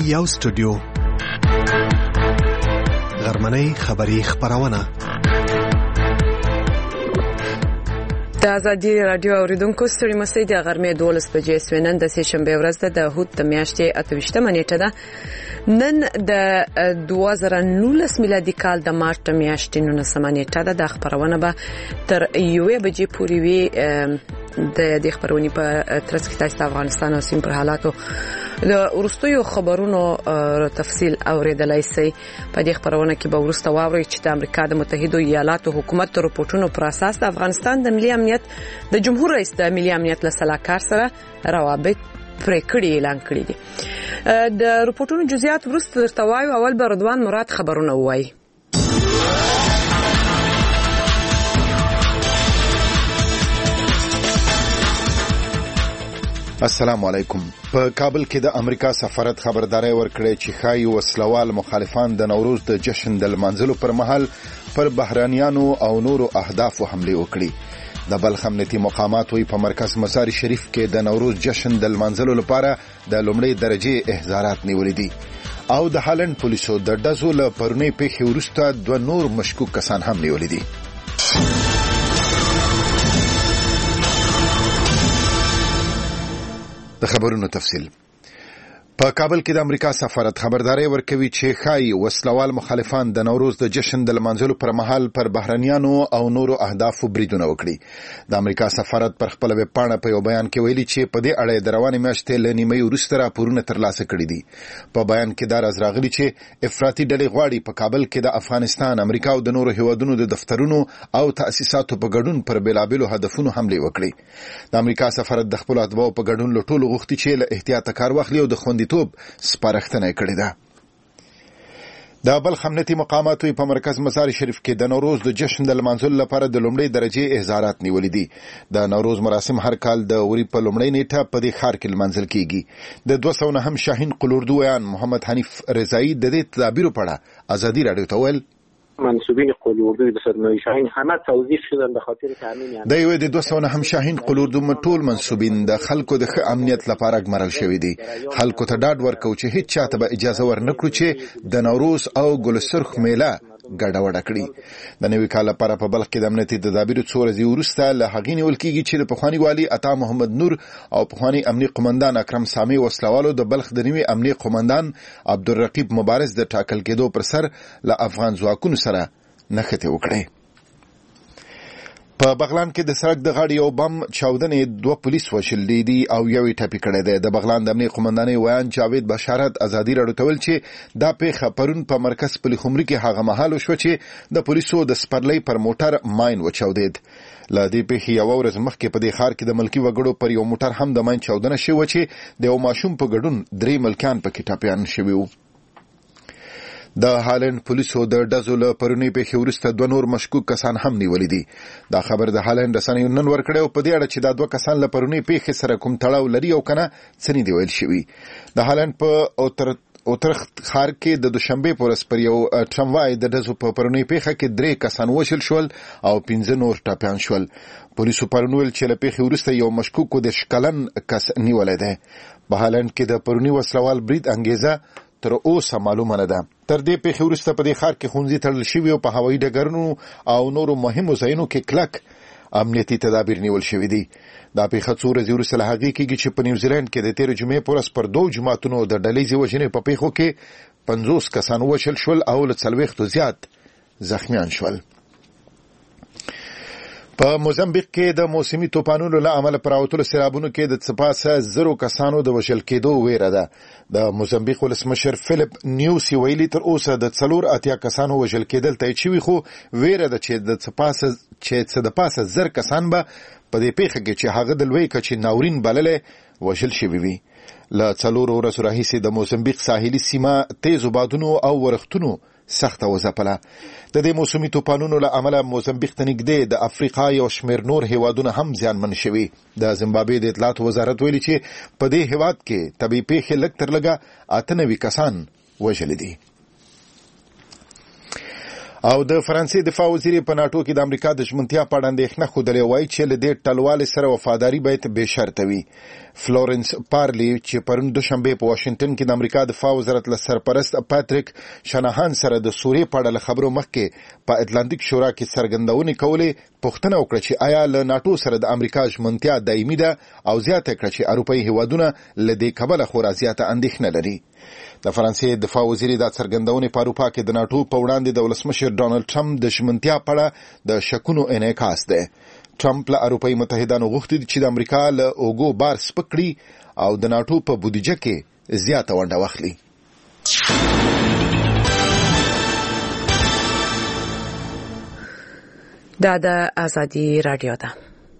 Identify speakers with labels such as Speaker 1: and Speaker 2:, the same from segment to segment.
Speaker 1: یو سټوډیو غرمنۍ خبری خبرونه
Speaker 2: د ازادي رادیو اوریدونکو ستړي مسئ د غرمې 12 بجې سوینن د سې شنبه ورځ د هوت د میاشتې 28 نیټه ده. نن د 2019 میلادي کال د مارچ میاشتې 19 نیټه ده. د خبرونه به تر 1 بجې پورې وي. د دې خبرونې په ترڅ کې تاسو افغانستان او سیم پر حالاتو د ورستیو خبرونو تفصیل اوریدلای شئ. په دې خبرونه کې به ورسته واورئ چې د امریکا د متحده ایالاتو حکومت د رپورټونو پر اساس د افغانستان د ملي امنیت د جمهور رئیس د ملي امنیت له سلاکار سره روابط پریکړې اعلان کړې دي. د رپورټونو جزئیات ورسته درته وایو. اول به رضوان مراد خبرونه وایي.
Speaker 3: السلام علیکم. په کابل کې د امریکا سفارت خبرداري ورکړې چې خای وسلوال مخالفان د نوروز د جشن د لمانځلو پر مهال پر بهرانيانو او نورو اهدافو حمله وکړي. د بلخ امنیتي مقامات وی په مرکز مزار شریف کې د نوروز جشن د لمانځلو لپاره د لومړۍ درجه احضارات نیولې دي او د هالند پولیسو د ډزو له پرونی پیښې وروسته 2 نور مشکوک کسان هم نیولې دي. د خبرونو تفصیل. په کابل کې د امریکا سفارت خبرداري ورکوي چې خای وسلوال مخالفان د نوروز د جشن د لمانځلو پر مهال پر بهرانيانو او نورو اهدافو بریدونه وکړي. د امریکا سفارت پر خپل ویب پاڼه په یو بیان کې ویلي چې په دې اړه د روانې میاشتې له نیمې وروسته راپورونه ترلاسه کړي دي. په بیان کې دا راز راغلي چې افراطي ډلې غواړي په کابل کې د افغانستان، امریکا او د نورو هیوادونو د دفترونو او تأسیساتو په ګډون پر بیلابېلو هدفونو حمله وکړي. د امریکا سفارت د خپل اتباعو په ګډون له ټولو غوښتي چې له احتیاط کار واخلي او د خوندیتوب سپارښتنه کړې ده. د بلخ امنیتي مقاماتو په مرکز مزار شریف کې د نوروز د جشن د لمانځلو لپاره د لومړۍ درجه احضارات نیولې دي. د نوروز مراسم هر کال د وری په لومړۍ نیټه په دې ښار کې لمانځل کیږي. د 209 شاهین قلوردو ویان محمد حنیف رضایی د دې تدابیر په اړه ازادي رادیو ته ویل:
Speaker 4: منسوبین قلوردو د سرمایه شاهین همه توظیف شدن به خاطر تامین
Speaker 3: د یو د 209 شاهین قلوردو مټول منسوبین د خلکو د امنیت لپاره ګمارل شوی دي. خلکو ته ډاډ ورکو چې هیڅ چاته به اجازه ورنکړو چې د نوروز او ګلسرخ میله ګډوډه کړي. د نوي کال لپاره په بلخ کې د امنیتي تدابیر څو ورځې وروسته له هغې نیول کېږي چې د پخواني والي عطا محمد نور او پخواني امنیه قومندان اکرم سامي وسلوالو د بلخ د نوي امنیه قومندان عبدالرقیب مبارز د ټاکل کېدو پر سر له افغان ځواکونو سره نښتې وکړي. په بغلان کې د سړک د غاړې یو بم چاودنې 2 پولیس وشلې دي او یو ټاپي کړی دی. د بغلان د امنیه قومندانۍ ویان جاوید بشارت ازادي راډیو ته ویل چې دا پیښه پرون په مرکز پلي خمري کې هغه مهال وشوه چې د پولیسو د سپرلۍ پر موټر ماین وچاودید. له دې پیښې یو ورځ مخکې په دې ښار کې د ملکي وګړو پر یو موټر هم د ماین چاودنه شوې چې د یو ماشوم په ګډون 3 ملکیان پکې ټاپیان شوي وو. د هالند پولیسو د ډزو له پرونی پیښې وروسته 2 نور مشکوک کسان هم نیولې دي. دا خبر د هالند رسنیو نن ورکړی او په دې اړه چې دا 2 کسان له پرونی پیښې سره کوم تړاو لري او کنه څه نه دی ویل شوی. د هالند په اوترخت ښار کې د دوشنبه پر ورځ پر یو ټرموای د ډزو په پرونی پیښه کې 3 کسان وشل شول او 15 نور ټاپیان شول. پولیسو پرونول چې له پیښې وروسته یو مشکوک د شکلن کس نیولې ده. په هالند کې د پرونی وسلوال برید انګیزه تر اوسه معلومه نه ده. تر دې پیښې وروسته په دې ښار کې ښوونځي تړل شوي او په هوایي ډګرونو او نورو مهمو ځایونو کې کلک امنیتي تدابیر نیول شوي دي. دا پیښه څو ورځې وروسته له هغې کېږي چې په نیوزیلند کې د تېرې جمعې په ورځ پر 2 جماعتونو د ډلهیزې وژنې په پیښو کې 50 کسان ووژل شول او له 40 زیات زخمیان شول. په موزمبیق کې د موسمي طوفانونو له امله پراوتلو سیلابونو کې د څپاسه 0 کسانو د وژل کېدو ویره ده. د موزمبیق ولسمشر فلیپ نیوسی ویلي تر اوسه د 4 کسانو وژل کېدل تایید شوي، خو ویره ده چې د پاسه 0 کسان به په دې پیښه کې چې هغه د لوی کچې ناورین بللې وژل شوي وي. له 4 ورځو راهیسې د موزمبیق ساحلي سیمه تیزو بادونو او ورښتونو سخته وځپله. د دې موسمي طوفانونو له امله موزمبیق ته نږدې د افریقا یو شمېر نور هیوادونه هم زیانمن شوي. د زیمبابوې د اطلاعاتو وزارت ویلي چې په دې هیواد کې طبیعي پیښې لږ تر لږه 98 کسان وژلي دي. او د فرانسې دفاع وزیر په ناتو کې د امریکا د ژمنتیا په اړه اندېښنه خوده وایي چې له دې ټلوالې سره وفاداری باید به شرط وي. فلورنس پارلی چې پرون دوشنبه په واشنگټن کې د امریکا دفاع وزارت له سرپرست پاتریک شناهان سره د سوریې په اړه خبرو مخکې په اتلانتیک شورا کې څرګندونې کولې پوښتنه وکړه چې آیا له ناتو سره د امریکا ژمنتیا دایمي ده او زیاته کړه چې اروپایي هیوادونه له دې کبله خورا زیاته اندېښنه لري. د فرانسې دفاع وزیر د څرګندونې په اروپا کې د ناتو په وړاندې د ولسمشر ډونالد ټرمپ د ژمنتیا په اړه د شکونو انعکاس ده. ټرمپ له اروپایي متحدانو غوښتي چې د امریکا له اوګو بار سپکړي او د ناتو په بودیجه کې زیاته ونډه واخلي.
Speaker 2: دا د ازادي رادیو ده.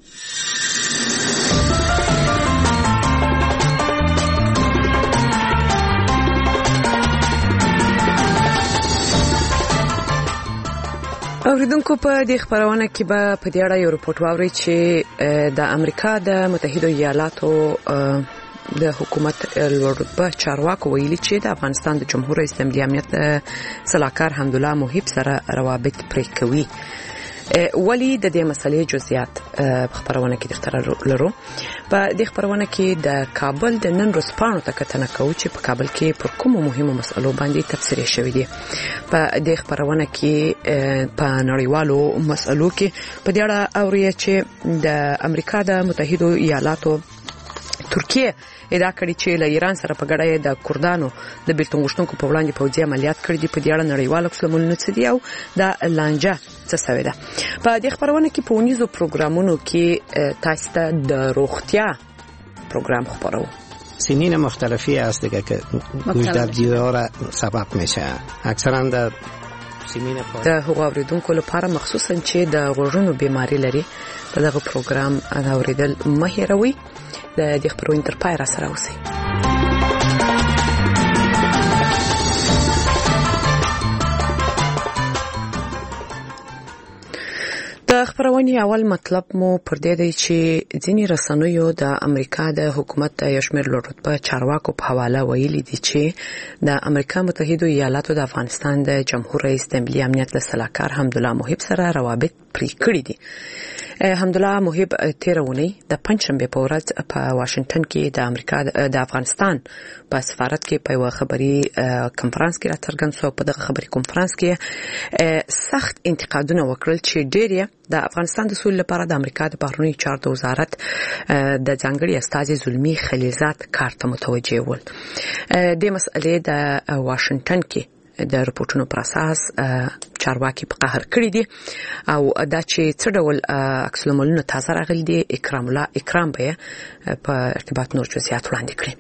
Speaker 2: اوریدونکو په دې خبرونه کې به په دې اړه یو رپورټ واورئ چې د امریکا د متحده ایالاتو د حکومت لوړرتبه چارواکو ویلي چې د افغانستان د جمهور رئیس د ملي امنیت سلاکار حمدالله محب سره روابط پرې کوي. ولی د دې مسلې جزئیات په خبرونه کې درته لرو. په دې خبرونه کې د کابل د نن ورځپاڼو ته کتنه کوو چې په کابل کې پر کومو مهمو مسلو باندې تبصرې شوې دي. په دې خبرونه کې په نړیوالو مسلو کې په دې اړه اوري چې د امریکا د متحده ایالاتو ترکیه ادعا کړې چې له ایران سره په ګډه د کردانو د بیلتون غوښتونکو په وړاندې پوځي عملیات کړي دي. په دې اړه نړیوال عکسالعملونه څه دي او د لانجه څه شوې ده. په دې خبرونه کې په ونیزو پروګرامونو کې تاسو ته د روغتیا پروگرام خبرو.
Speaker 5: سنین مختلفی هست که گوشتابجی را سبب میشه. اکثرا در سنین
Speaker 2: د هغو اوریدونکو لپاره مخصوصا چې د غوږونو بیماری لري په دغه پروګرام اوریدل مه هېروئ. د دې خبرونې تر پای را سره اوسئ. د خبرونې اول مطلب مو پر دې دی چې ځینې رسنیو د امریکا د حکومت د یو شمېر لوړرتبه چارواکو په حواله ویلي دي چې د امریکا متحده ایالاتو د افغانستان د جمهور رئیس د ملي امنیت له سلاکار حمدالله محب سره روابط پرې کړي دي. حمدالله محب تېره اونۍ د پنجشنبې په ورځ په واشنگټن کې د امریکا د افغانستان په سفارت کې په یو خبري کنفرانس کې راڅرګند شو. په دغه خبري کنفرانس کې سخت انتقادونه وکړل چې ډېر د افغانستان د سولې لپاره د امریکا د بهرنیو چارو د وزارت د ځانګړي استازي زلمي خلیلزاد کار ته متوجه ول. د مسئلې د واشنگټن کې د رپورټونو پر اساس چارواکي په قهر کړی دي او دا چې څه ډول عکسالعملونه تازه راغلي دي اکرام به په ارتباط نور جزئیات وړاندې کړي.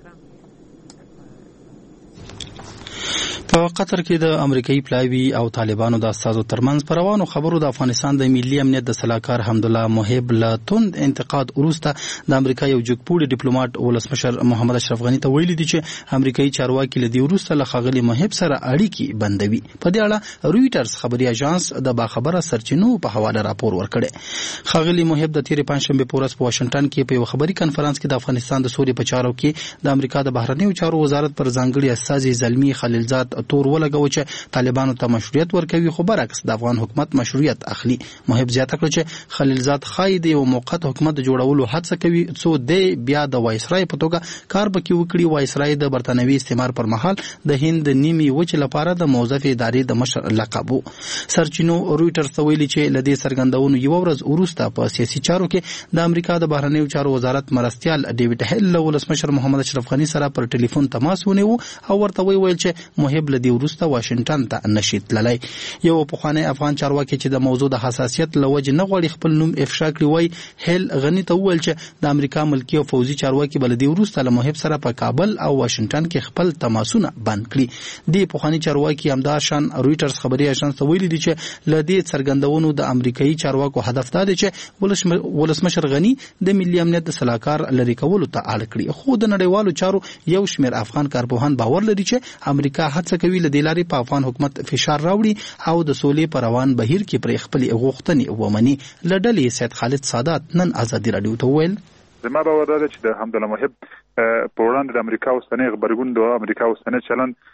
Speaker 6: په قطر کې د امریکایي پلاوی او طالبانو د استازو ترمنځ په روانو خبرو د افغانستان د ملي امنیت د سلاکار حمدالله محب له توند انتقاد وروسته د امریکا یو جګپوړي ډیپلوماټ ولسمشر محمد اشرف غنی ته ویلي دي چې امریکایي چارواکي له دې وروسته له ښاغلي محب سره اړیکې بندوي. په دې اړه رویټرز خبري اژانس د باخبره سرچینو په حواله راپور ورکړی. ښاغلي محب د تیرې پنځشنبې په ورځ په واشنگټن کې په یو خبري کنفرانس کې د افغانستان د سولې په چارو کې د امریکا د بهرنیو چارو وزارت پر ځانګړي استازي زلمي خلیلزاد تور ولګو چې طالبانو ته مشروعیت ورکوي، خو برعکس د افغان حکومت مشروعیت اخلي. محب زیاته کړ چې خلیلزاد خای د یو موقت حکومت د جوړولو هڅه کوي څو د بیا د وایسرای په توګه کار پکې وکړي. وایسرای د برتانوي استعمار پر مهال د هند نیمي وچ لپاره د موظف ادارې د مشر لقب. سرچینو رویټرز ته ویلي چې لدې سرګندونو یو ورځ وروسته په سیاسي چارو کې د امریکا د بهرنیو چارو وزارت مرستيال ډیوډ هیل ولسمشر محمد اشرف غنی سره پر ټلیفون تماس ونیو او ورته ویل چې محب لدې وروسته واشنگټن ته نشي تللی. یو پخوانی افغان چارواکي چې د موضوع د حساسیت لوجه نه غواړي خپل نوم افشا کړي وای هیل غنی ته وویل چې د امریکا ملکی او فوزي چارواکي بلدي وروسته له محب سره په کابل او واشنگټن کې خپل تماسونه بند کړي. د پخوانی چارواکي همدار شان رویټرز خبري اژانس ته ویلي دي چې لدې څرګندونو د امریکایي چارواکو هدف دا دی چې ولسمشر غنی د ملي امنیت د سلاکار لری کولو ته اړ کړي. خو د نړیوالو چارو یو شمېر افغان کارپوهان باور لري چې امریکا هڅه کوي لدې لارې په افغان حکومت فشار راوړي او د سولې پر روان بهیر کې پر خپل غوښتنې ومني. لډلې سید خالد سادات نن ازادي رادیو ته ویل
Speaker 7: زما باور دی چې د حمدالله محب په وړاندې د امریکا اوسنۍ غبرګون د امریکا اوسنۍ چلن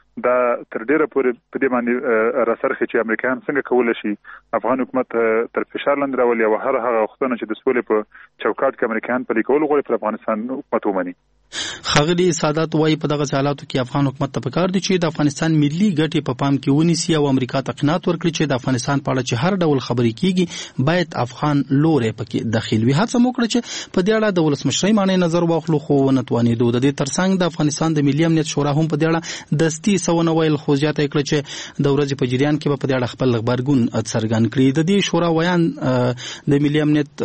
Speaker 7: دا تر ډیره پورې په دې باندې راسرخي چې امریکایان څنګه کولای شي افغان حکومت تر فشار لاندې راولي او هر هغه وختونه چې د سولې په چوکاټ کې امریکایان پلي کول غواړي پر افغانستان حکومت ومني.
Speaker 6: خغلی سادات وایي په دغه حالاتو کې افغان حکومت ته پکار دي چې د افغانستان ملي ګټې په پام کې ونیسي او امریکا ته قناعت ورکړي چې د افغانستان په اړه چې هر ډول خبرې کیږي باید افغان لوري پکې داخل وي. هڅه وکړي چې په دې اړه د ولسمشرۍ معنی نظر واخلو خو نه توانېدو. د دې ترڅنګ د افغانستان د ملي امنیت شورا هم په دې اړه دستي سونه ویل خو زیاته کړ چې د ورځې په جریان کې په دې اړه خپل خبرګون څرګند کړي. د دې شورا ویان د ملي امنیت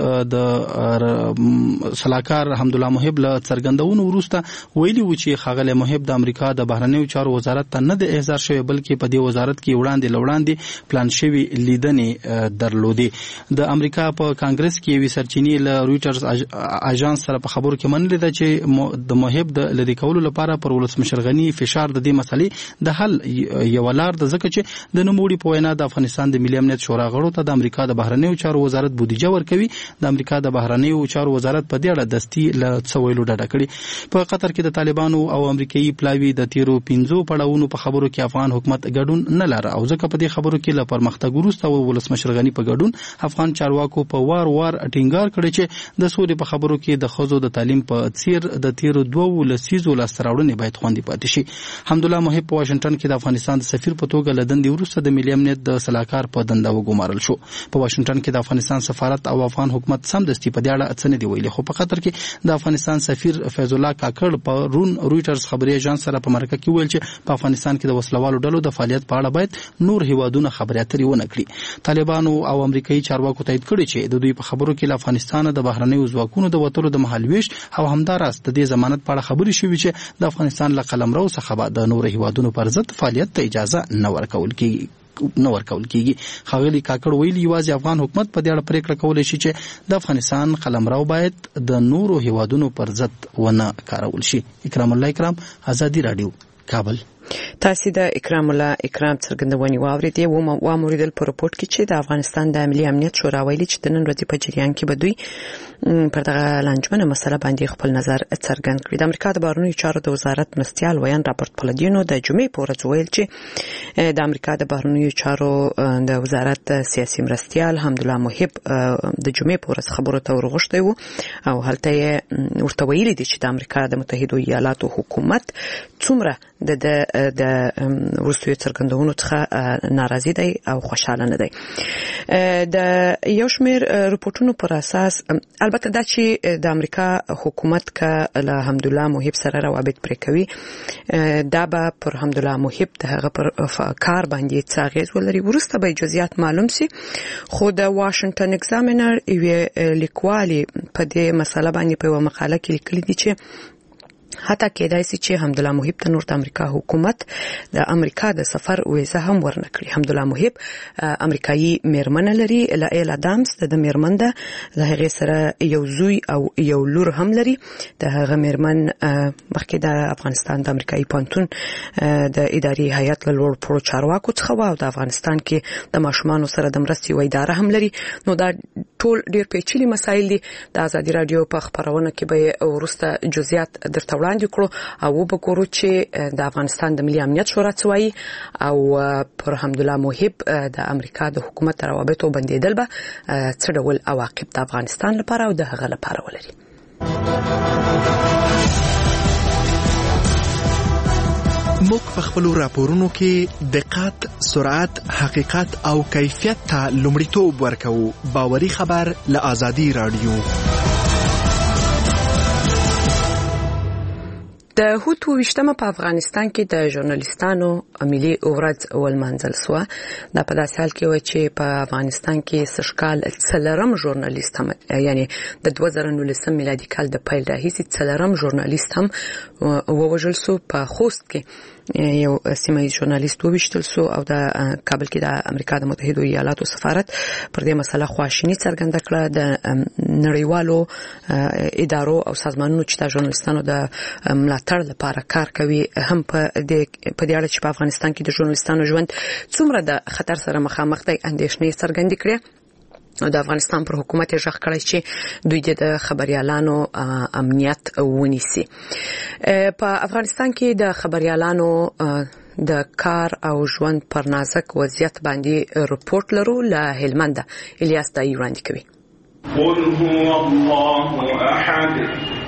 Speaker 6: د صلاحکار حمدالله محب له څرګندونو وروسته ویلي و چې خاغله محب د امریکا د بهرنیو چارو وزارت ته نه د احضار شوی بلکې په دې وزارت کې وړاندې پلان شوی لیدنې درلودې. د امریکا په کانګرس کې وی سرچینی له رويټرز اژانس سره په خبرو کې منل دي چې د محب د لدی کولو لپاره پر ولسمشر غنی فشار د دې مسلې د حل یو لار د ځکه چې د نوموړي په وینا د افغانستان د ملي امنیت شورا غړو ته د امریکا د بهرنیو چارو وزارت بودیجه ورکوي. د امریکا د بهرنیو چارو وزارت په دې اړه دستي له څویلو ډډه کړي. په قطر کې د طالبانو او امریکایي پلاوی د تیرو 15 پړاوونو په خبرو کې افغان حکومت ګډون نه لاره او ځکه په دې خبرو کې له پرمختګ وروسته ولسمشر غنی په ګډون افغان چارواکو په وار ټینګار کړی چې د سولې په خبرو کې د خزو د تعلیم په څیر د تیرو 2 لسیزو لاستراوړنې باید خوندي پاتې شي. حمدالله محب په واشنگټن کې د افغانستان د سفیر په توګه لدندې وروسته د ملي امنیت د صلاحکار په دنده وګمارل شو. په واشنگټن کې د افغانستان سفارت او افغان حکومت سمدستي په دې اړه څه نه دی ویلي. خو په قطر کې د افغانستان سفیر فیض الله کاکړ په رويټرز خبري اژانس سره په مرکه کې ویل چې په افغانستان کې د وسلوالو ډلو د فعالیت په اړه باید نور هیوادونه خبري اترې ونه کړي. طالبانو او امریکایي چارواکو تایید کړی چې د دوی په خبرو کې له افغانستان د بهرنیو ځواکونو د وټولو د محلويش او همدارس د دې ضمانت په اړه خبري شوې چې د افغانستان له قلمرو څخه د نور هیوادونو پر ضد فعالیت ته اجازه نه ورکول کیږي. خاغلی کاکړ ویلي یوازې افغان حکومت په دې اړه پریکړه کولای شي چې د افغانستان قلمرو باید د نورو هیوادونو پر ضد ونه کارول شي. اکرام الله اکرام، آزادی رادیو، کابل.
Speaker 2: تاسو د اکرام الله اکرام څرګندونې واوریدې و موریدل په رپورت کې چې د افغانستان د ملي امنیت شورا ویلي چې د نن ورځې په جریان کې به دوی پر دغه لانجمنه مسله باندې خپل نظر څرګند کړي. د امریکا د بهرنیو چارو د وزارت مرستیال ویان رابرټ پلدینو د جمعې په ورځ ویل چې د امریکا د بهرنیو چارو د وزارت سیاسي مرستیال حمدالله محب د جمعې په ورځ خبرو ته ورغښتي وو او هلته یې ورته ویلي دي چې د امریکا د متحده ایالاتو حکومت څومره د ورستوي څرګندونو څخه ناراضي دی او خوشاله نه دی. د یو شمېر رپورټونو پر اساس البته دا چې د امریکا حکومت کا له حمدالله محب سره روابط پرې کوي دا به پر حمدالله محب د هغه پر کار باندې څه اغیز ولري. وروسته به جزئیات معلوم سي. خو د واشنگټن ایگزامینر یو لیکوالي په دې مسله باندې په یو مقاله کې لیکلي دي چې حتی کېدای شي چې حمدالله محب ته نور د امریکا حکومت د امریکا د سفر ویزه هم ورنکړي. حمدالله محب امریکایي میرمن لري، لایل ادمز د میرمن ده، د هغه سره یو زوی او یو لور هم لري. د هغه میرمن مخکې د افغانستان د امریکایي پانتون د اداري هیئت له لوړ پوړو چارواکو څخه او د افغانستان کې د ماشومانو سره د مرستې و اداره هم لري. نو دا ټول ډیر پیچلي مسایل دي. د آزادي رادیو په خبرونه کې به ورسته جزئیات درته وړاندې کړو او وګورو چې د افغانستان د ملي امنیت شورا څه وایي او پر حمدالله محب د امریکا د حکومت روابطو بندیدل به څه ډول عواقب د افغانستان لپاره او د هغه لپاره ولري.
Speaker 1: موږ په خپل راپورونو کې دقت، سرعت، حقیقت او کیفیت ته لومړیتوب ورکوو. باوري خبر له آزادي رادیو.
Speaker 2: د هوتو وشتمه په افغانستان کې د ژورنالیستانو ملي ورځ ولمانځل سو. دا په داسې حال کې و چې په افغانستان کې سشکال څلرم ژورنالیست هم یعنی د 2019 میلادي کال د پیل راهیسې څلرم ژورنالیست هم ووژل سو. په خوست کې یو سیمایي ژورنالیست وویشتل سو او د کابل کې د امریکا د متحده ایالاتو سفارت پر دې مسله خواشینی څرګنده کړه. د نړیوالو ادارو او سازمانونو چې د ژورنالیستانو د ملاتړ لپاره کار کوي هم په دې اړه چې په افغانستان کې د ژورنالیستانو ژوند څومره د خطر سره مخامخ دی اندېښنې څرګندې کړې. د افغانستان پر حکومت یې ژغ کړی چې دوی د خبريالانو امنیت ونیسي. په افغانستان کې د خبريالانو د کار او ژوند پر نازک وضعیت باندې رپورټ لرو له هلمند. الیاس دای وړاندې کوي.
Speaker 8: قل هو الله احد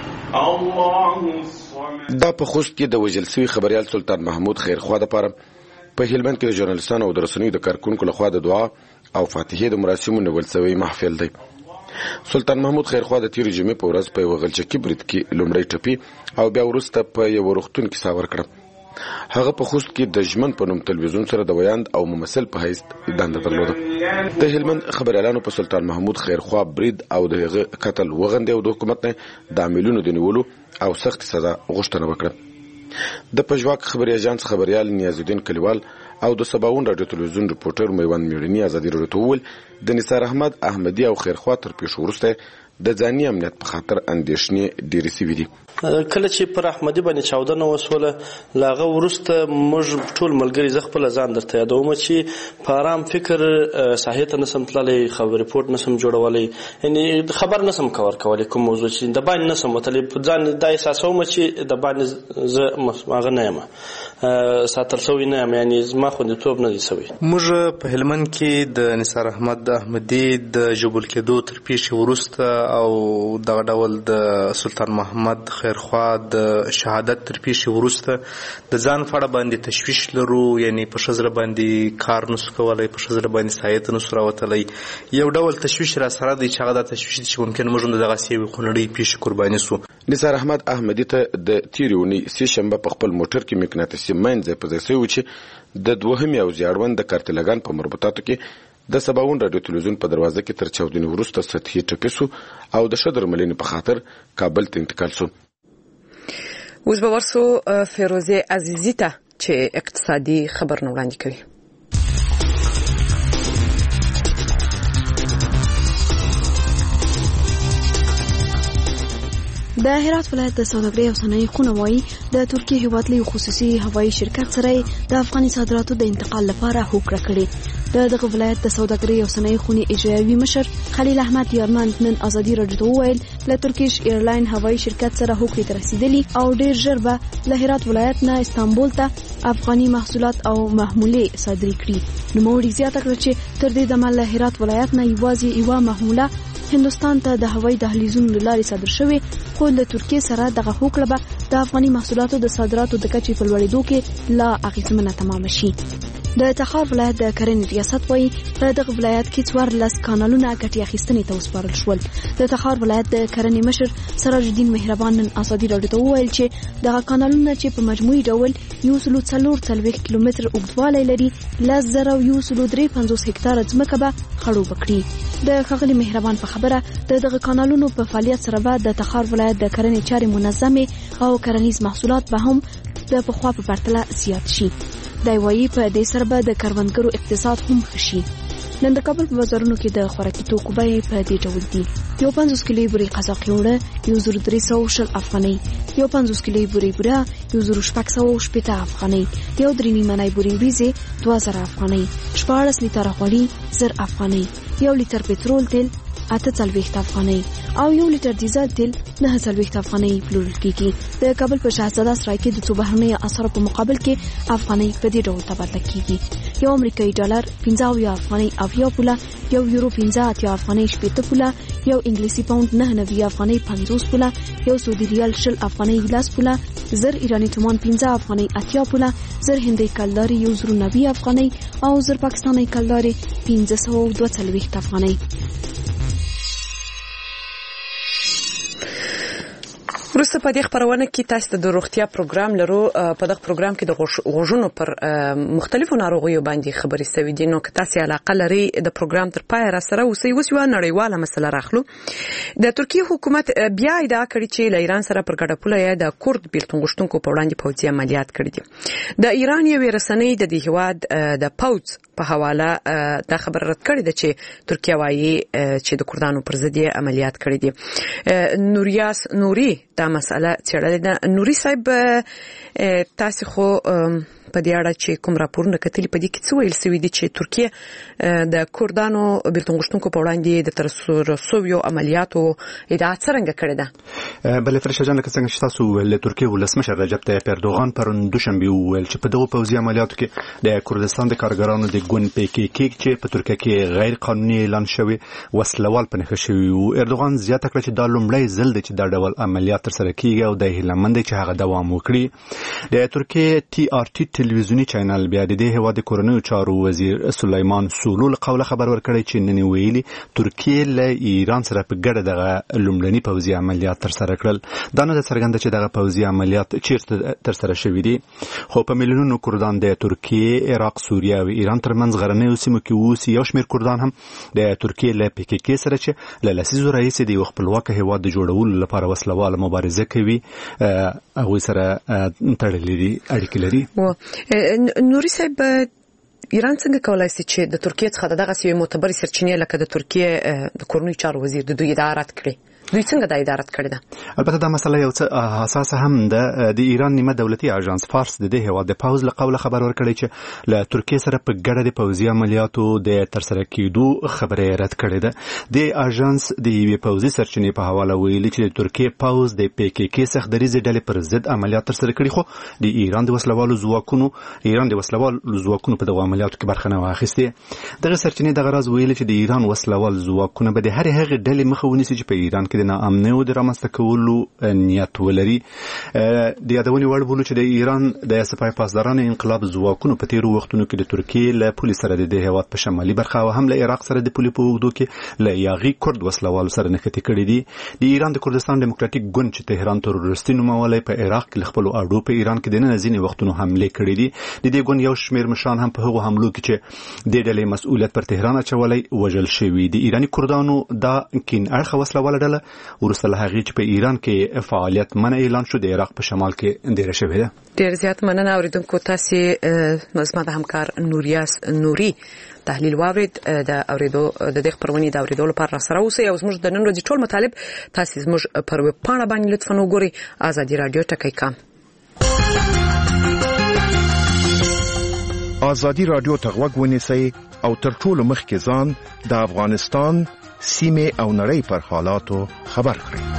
Speaker 8: الله الصمد.
Speaker 9: دا په خوست کې د وژل شوي خبريال سلطان محمود خیرخوا لپاره په هلمند کې د ژورنالستانو او د رسنیو د کارکونکو لخوا د دعا او فاتحې د مراسمو نیول شوی محفل دی. سلطان محمود خیرخوا د تیر جمعې په ورځ په یو غلچکي برید کې لومړی ټپي او بیا وروسته په یو روغتون کې ساه ورکړه. هغه په خوست کې د ژمن په نوم تلویزیون سره د ویاند او ممثل په حیث دنده درلوده. د هلمند خبريالانو په سلطان محمود خیرخوا برید او د قتل وغندې او د حکومت نه د عاملونو د نیولو او سخت سزا غوښتنه وکړه. د پژواک خبري اژانس خبريال نیاز الدین کلیوال او د سباون رادیو تلویزیون ریپورټر میوند میړنی ازادي راډیو ته وویل د نثار احمد احمدی او خیرخوا تر پیښو وروسته د ځاني امنیت په خاطر اندېښنې ډېرې سوي دي.
Speaker 10: کله چې پر احمدی باندې چاودنه وسوله لاغه ورسته موږ ټول ملګری ز خپل ځان درته یادوم چې په آرام فکر صحیح ته نسم تللی خبر ریپورت نسم جوړولی یعنی خبر نسم کول کوم موضوع چې د باندې نسم مطلب ځان د احساسوم چې د باندې ز ماغه نه یم ساتل شوی نه یم یعنی زما خوندیتوب نه دی شوی.
Speaker 11: موږ په هلمند کې د نثار احمد احمدی د جبل کېدو تر پیښې وروسته او دغه ډول د سلطان محمد خیرخوا د شهادت تر پیښې وروسته د ځان په اړه باندې تشویش لرو یعنی په ښځه باندې کار نسو کولی په ښځه باندې سایت نسو راوتلی یو ډول تشویش را سره دی چې هغه دا تشویش دی چې ممکن موږ هم د دغسې یوې خونړۍ پیښې قرباني سو.
Speaker 9: نثار احمد احمدي ته د تېرې اونۍ سې شنبه په خپل موټر کې مقناطیسي ماین ځای په ځای شوی و چې د دوهمې او زیړوند د کارتلګان په مربوطاتو کې د سباون رادیو تلویزیون په دروازه کې تر چاودنې وروسته سطحي ټپي سو او د ښه درملنې په خاطر کابل ته انتقال سو.
Speaker 2: اوس به ورسو فیروزه عزیزی ته چې اقتصادي خبرونه وړاندې کوي.
Speaker 12: د هرات ولایت د سوداګرۍ او صنایع خونه وايي د ترکیه هیواد له خصوصي هوایي شرکت سره د افغاني صادراتو د انتقال لپاره هوکړه کړې. دغه ولایت د سوداګرۍ او صنایع خونې اجرایوي مشر خلیل احمد یارمند نن ازادي راډیو ته وویل له ترکیش ایرلاین هوایي شرکت سره هوکړې ته رسیدلي او ډیر ژر به له هرات ولایت نه استانبول ته افغاني محصولات او محمولې صادرې کړي. نوموړي زیاته کړه چې تر دې دمه له هرات ولایت نه یوازې یوه محموله هندوستان ته د هوایي دهلیزونو له لارې صادر شوې خو له ترکیې سره دغه هوکړه به د افغاني محصولاتو د صادراتو د کچې په لوړېدو کې لا اغېزمنه تمامه شي. د تخار ولایت د کرنې ریاست وايي په دغه ولایت کې 14 کانالونه ګټې اخیستنې ته وسپارل شول. د تخار ولایت د کرنې مشر سراج الدین مهربان نن ازادي راډیو ته وویل چې دغه کانالونه چې په مجموعي ډول 140 کیلومتر اوږدوالی لري 10,153 هکتاره ځمکه به خړوبه کړي. د ښاغلي مهربان په خبره دغه کانالونو په فعالیت سره به د تخار ولایت د کرنې چارې منظمې او کرنیز محصولات به هم د پخوا په پرتله زیات شي. دا وایي په دې سره به د کروندګرو اقتصاد هم ښه شي. نن د کابل په بازارونو کې د خوراکي توکو بیې په دې ډول دي: یو 50 کیلو بوري قزاقي اوړه 1300 افغانۍ، یو 50 کیلو بوري بوره 1680 افغانۍ، یو 3 منای بوري وریځې 2000 افغانۍ، 14 لیتر غوړي 1000 افغانۍ، یو لیتر پټرول تیل 48 افغانۍ او یو لیتر ډیزل تیل 49 افغانۍ پلورل کیږي. د کابل په شاهزاده سرای کې د څو بهرنیو اسعارو په مقابل کې افغانۍ په دې ډول تبادله کیږي: یو امریکایي ډالر 15 افغانۍ او یو پوله، یو یورو 15 افغانۍ 70 پوله، یو انګلیسي پاوند 99 افغانۍ 50 پوله، یو سعودي ریال 10 افغانۍ 10 پوله، 1000 ایرانی تومان 15 افغانۍ 80 پوله، 1000 هندۍ کلداري 190 افغانۍ او 1000 پاکستاني کلداري 542 افغانۍ.
Speaker 2: وروسته په دې خبرونه کې تاسو ته د روغتیا پروګرام لرو. په دغه پروګرام کې د غوږونو پر مختلفو ناروغیو باندې خبرې شوې دي. نو که تاسو علاقه لري د پروګرام تر پای را سره اوسئ. اوس یو نړیواله مسله راخلو. د ترکیه حکومت بیا ادعا کړې چې له ایران سره پر ګډه پوله د کورد بیلتون غوښتونکو په وړاندې پوځي عملیات کړي دي. د ایران یوې رسنۍ د دې هیواد د پوځ په حواله دا خبر رد کړی ده چې ترکیه وايي چې د کردانو پر ضد عملیات کړي دي. نوریاس نوري دا مسله څېړلې ده. نوري صاحب تاسو خو په په دې اړه چې کوم راپورونه کتلي په دې کې څه ویل سوي دي چې ترکیه د کردانو بیلتون غوښتونکو په وړاندې د ترسره شویو عملیاتو ادعا څرنګه کړې ده؟
Speaker 13: بلې فرشته جان څنګه چې تاسو ول ترکیه ولسمشر رجب طیب اردوغان پرون دوشنبه ویل چې په دغه پوځي عملیاتو کې د کردستان د کارګرانو د ګوند PKK چې په ترکیه کې غیر قانوني اعلان شوی وسلوال پنهخ شوی او اردوغان زیاته کړ چې دا لومړی ځل دی چې دا ډول عملیات ترسره کیږي او د هیلمند چې هغه دوام وکړي. د ترکیه TRT ټلویزیونی چینل بیا د دې هواد کورنیو چارو وزیر سلیمان سولو قوله خبر ورکړی چې نن ویلي ترکیه له ایران سره په ګډه دغه لومړني پوځي عملیات ترسره کړل. دا نه څرګنده چې دغه پوځي عملیات چیرته ترسره شوي دي، خو په میلیونونو کردان د ترکیه، عراق، سوریه او ایران ترمنځ غرنیو سیمو کې اوسي. یو شمېر کردان هم د ترکیه له PKK سره چې له لسیزو راهیسې د خپلواک هیواد د جوړولو لپاره وسلواله مبارزه کوي هغوی سره تړلې دي اړیکې لري.
Speaker 2: نوري صاحب، ایران څنګه کولای شي چې د ترکیه څخه دغه سیمه معتبر سرچینې لکه د ترکیه د کورنیو چارو وزیر د دوی ادارات کړي؟ دوی څنګه د ادارات کړي ده؟
Speaker 13: البته دا مسله یو څه حساسه هم ده. د ایران نیمه دولتي اژانس فارس د دې هواد د پوز له قوله خبر ورکړی چې له ترکیه سره په ګډه د پوځي عملیاتو د ترسره کېدو خبره رد کړې ده. د اژانس د یوې پوځي سرچینې په حواله ویلي چې د ترکیه پوز د PKK څخه دریځ ډلې پر ضد عملیات ترسره کړي، خو د ایران د وسلوالو ځواکونو په دغه عملیاتو کې برخه نه واخیستې. دغه سرچینې دغه راز ویلي چې د ایران وسلوال ځواکونه به د هرې هغې ډلې مخه ونیسي چې په ایران کې د ناامنۍ او د رامنځته کولو نیت ولري. د یادونې وړ بولو چې د ایران د سپاه پاسدارانو انقلاب ځواکونو په تیرو وختونو کې د ترکیې له پولې سره د هیواد په شمالي برخه او هم له عراق سره د پولې په اوږدو کې له یاغي کرد وسلوالو سره نښتې کړي دي. د ایران د کردستان ډیموکراتیک ګوند چې تهران تروریستي نومولی په عراق کې له خپلو اډو په ایران کې دننه ځینې وختونو حملې کړي دي. د دې ګوند یو شمېر مشران هم په هغو حملو کې چې د ډلې مسؤلیت پر تهران اچولی وژل شوي. د ایراني کردانو دا کین اړخه وسلواله ډله وروسته له هغې چې په ایران کې فعالیت منع اعلان شو د عراق په شمال کې ډیره شوې ده.
Speaker 2: ډېر زیات مننه اوریدونکو. تاسې زما د همکار نوري تحلیل واورید. د اوریدو د دې خبرونې د اوریدو لپاره سره اوسئ او زموږ د نن ورځې ټول مطالب تاسې زموږ پر ویب پاڼه باندې لطفاً وګورئ، ازادي رادیو ټکی کام.
Speaker 14: ازادي رادیو ته غوږ ونیسئ او تر ټولو مخکې ځان د افغانستان سیمه او نړۍ پر حالاتو خبر کړئ.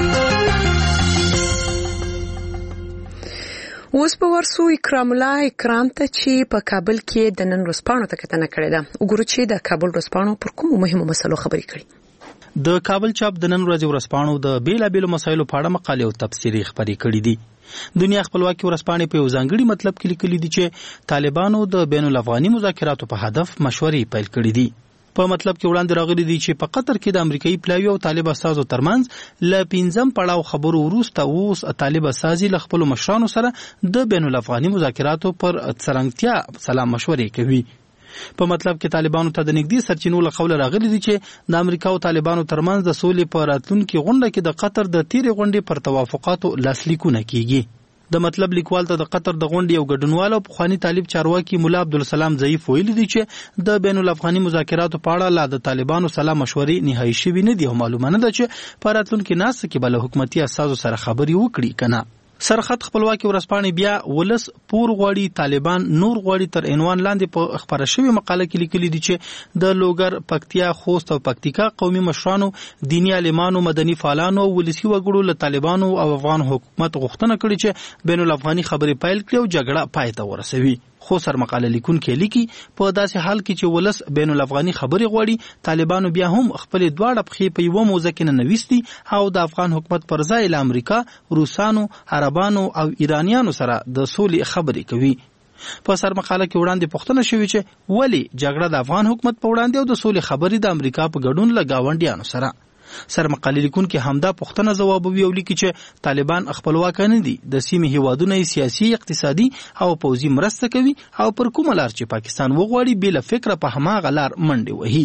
Speaker 2: اوس په ورسو اکرام الله اکرام ته چې په کابل کې د نن ورځپاڼو ته کتنه کړې ده. وګورو چې د کابل ورځپاڼو پر کومو مهمو مسلو خبرې کړي.
Speaker 6: د کابل چاپ د نن ورځې ورځپاڼو د بیلابېلو مسایلو په اړه مقالې او تبصرې خبرې کړي دي. دنیا خپلواکي ورځپاڼې په یو ځانګړي مطلب کې لیکلي دي چې طالبانو د بین الافغاني مذاکراتو په هدف مشورې پیل کړې دي. په مطلب کې وړاندې راغلي دي چې په قطر کې د امریکایي پلاوي او طالب اساسو ترمنځ ل 5م پړاو خبرو وروسته اوس طالب اساسي ل خپل مشرانو سره د بین الافغاني مذاکراتو پر څرنګتیا سلام مشورې کوي. په مطلب کې طالبانو ته د نږدې سرچینو له قوله راغلي دي چې د امریکا او طالبانو ترمنځ د سولې په راتلونکي غونډه کې د قطر د تیرې غونډې پر توافقاتو لاسلیکونه کیږي. د مطلب لیکوال ته د قطر د غونډې یو ګډونوال او پخوانی طالب چارواکي مولا عبدالسلام ضعیف ویلي دي چې د بین الافغاني مذاکراتو په اړه لا د طالبانو سلام مشورې نهایي شوي نه دي او معلومه نه ده چې په راتلونکي ناسته کې به له حکومتي اساسو سره خبرې وکړي که نه. سرخط خپلواکي ورځپاڼې بیا ولس پور غواړي طالبان نور غواړي تر عنوان لاندې په خبره شوې مقاله کې لیکلي دي چې د لوګر، پکتیا، خوست او پکتیکا قومي مشرانو، دینی عالمانو، مدني فعالانو او ولسي وګړو له طالبانو او افغان حکومت غوښتنه کړې چې بین الافغاني خبرې پیل کړي او جګړه پای ته ورسوي. خو سر مقاله لیکونکي لیکي په داسې حال کې چې ولس بین الافغاني خبرې غواړي، طالبانو بیا هم خپل دواړه پښې په یوه موزه کې ننویستي او د افغان حکومت پر ځای له امریکا، روسانو، عربانو او ایرانیانو سره د سولې خبرې کوي. په سر مقاله کې وړاندې پوښتنه شوې چې ولې جګړه د افغان حکومت په وړاندې او د سولې خبرې د امریکا په ګډون له گاونډیانو سره. سر مقاله لیکونکي همدا پوښتنه ځوابوي او لیکي چې طالبان خپلواک نه دي، د سیمې هیوادونه سیاسي، اقتصادي او پوځي مرسته کوي او پر کومه لار چې پاکستان وغواړي بې له فکره په هماغه لار منډې وهي.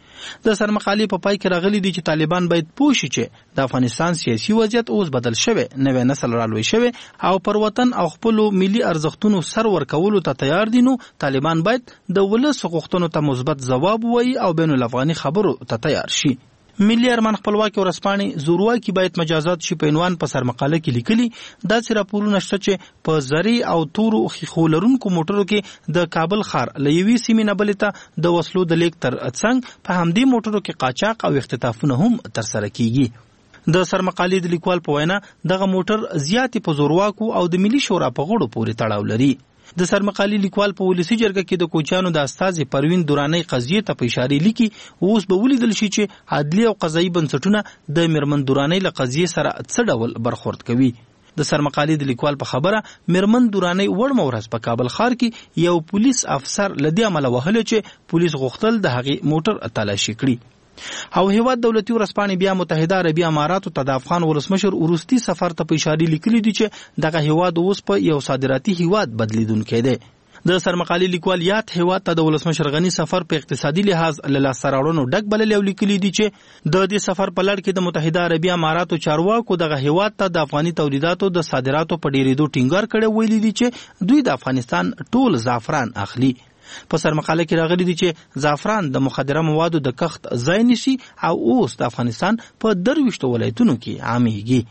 Speaker 6: د سر مقالې په پای کې راغلي دي چې طالبان باید پوه شي چې د افغانستان سیاسي وضعیت اوس بدل شوی، نوی نسل رالوی شوی او پر وطن او خپلو ملي ارزښتونو سر ورکولو ته تیار دي. نو طالبان باید د ولس غوښتنو ته مثبت ځواب ووایي او بین الافغاني خبرو ته تیار شي. ملي ارمان خپلواکي ورسپانې زورواکي باید مجازات شي په عنوان په سرمقاله کې لیکلي داسې راپورونه شته چې په زری او تورو خولرونکو موټرو کې د کابل ښار له یوې سیمې نه بلې ته د وسلو د لیک تر څنګ په همدې موټرو کې قاچاق او اختطافونه هم ترسره کیږي د سرمقالې د لیکوال په وینا دغه موټر زیاتې په زورواکو او د ملي شورا په غړو پورې تړاو لري د سرمقالي لیکوال په ولسی جرګه کې د کوچانو د استاذ پروین دورانی قضیه ته په اشاره لیکي اوس به ولیدل شي چې عدلي او قضایي بنسټونه د میرمن دورانی له قضیه سره څه ډول برخورد کوي د سرمقالي د لیکوال په خبره میرمن دورانی وړ مورز په کابل ښار کې یو پولیس افسر لدی عمل وهله چې پولیس غوښتل د هغې موټر تلاشي کړي او هیواد دولتي ورسپانې بیا متحده عربي اماراتو ته د افغان ولسمشر وروستي سفر ته په اشاره لیکلي دي چې دغه هیواد اوس په یو صادراتي هیواد بدلیدونکی دی د سرمقالي لیکوال یاد هیواد ته د ولسمشر غنی سفر په اقتصادي لحاظ له لاسته راوړنو ډک بللی او لیکلي دي چې د دې سفر په لړ کې د متحده عربي اماراتو چارواکو دغه هیواد ته د افغاني تولیداتو د صادراتو په ډیرېدو ټینګار کړی ویلي دي چې دوی د افغانستان ټول زعفران اخلي په سرمقاله کې راغلي دي چې زعفران د مخدره موادو د کښت ځای نشي او اوس د افغانستان په 23 ولایتونو کې عامېږي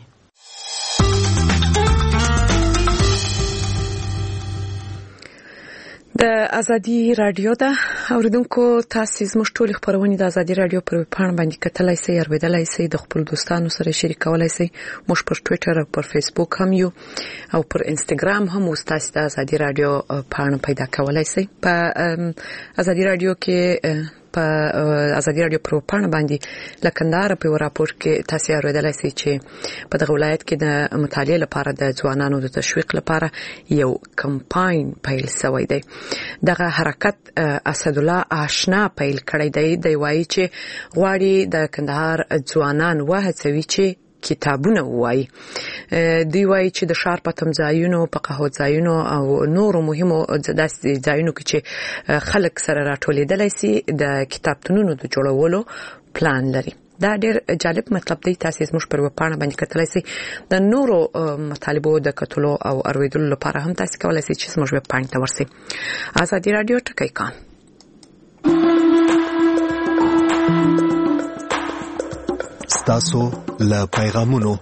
Speaker 2: د ازادي رادیو د اوریدونکو تاسو زموږ ټول خبرونه د ازادي رادیو پر پاڼه باندې کتلای شئ او ورېدلای شئ د خپل دوستانو سره شریکولای شئ موږ پر ټوئیټر او پر فیسبوک هم یو او پر انستګرام هم تاسو د ازادي رادیو پاڼه پیدا کولای شئ په ازادي رادیو کې په ازادي رادیو پر پاڼه باندې لکندار په راپور کې تاسو اوریدلای شئ چې په دغه ولایت کې د مطالعه لپاره د ځوانانو د تشویق لپاره یو کمپاین پیل شوی دی دغه حرکت اسد الله آشنا پیل کړی دی د وایي چې غواړي د کندهار ځوانان وهڅوي چې کتابونه وایي دی وایي چې د ښار په تمځایونو په قهوه ځایونو او نورو مهمو داسې ځایونو کې چې خلک سره راټولېدلی سي د کتابتونونو د جوړولو پلان لري دا ډېر جالب مطلب دی تاسو زموږ پر وپاڼه باندې کتلای شئ د نورو مطالبو د کتلو او اوریدلو لپاره هم تاسو کولای شئ چې زموږ وپاڼه ته ورسئ ازادي رادیو ټکی کان
Speaker 1: ستاسو له پیغامونو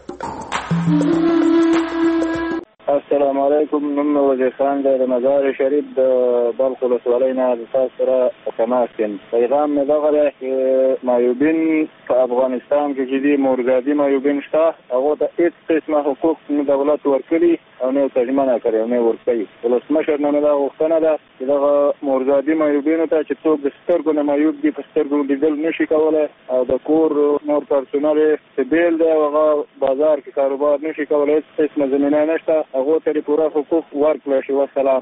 Speaker 15: السلام علیکم نوم وزیر خان د مزار شریف د بلخ ولسوالۍ نه تاسو سره تماسم پیغام مې دغه دی چې مایوبین په افغانستان کې چې دي مورګادي مایوبین شته هغه ته هیڅ قسمه حقوق نه دولت ورکړي او نه ترجمه کړي نه ورکړي ولسمشر نه دا غوښتنه ده چې دغه مورګادي مایوبین ته چې څوک د سترګو نه مایوب دي په سترګو لیدل نشي کولای او د کور نور پرسونل بیل دی هغه بازار کې کاروبار نشي کولای هیڅ قسمه زمینه نشته هغه ته پوره حقوق ورکړل شي والسلام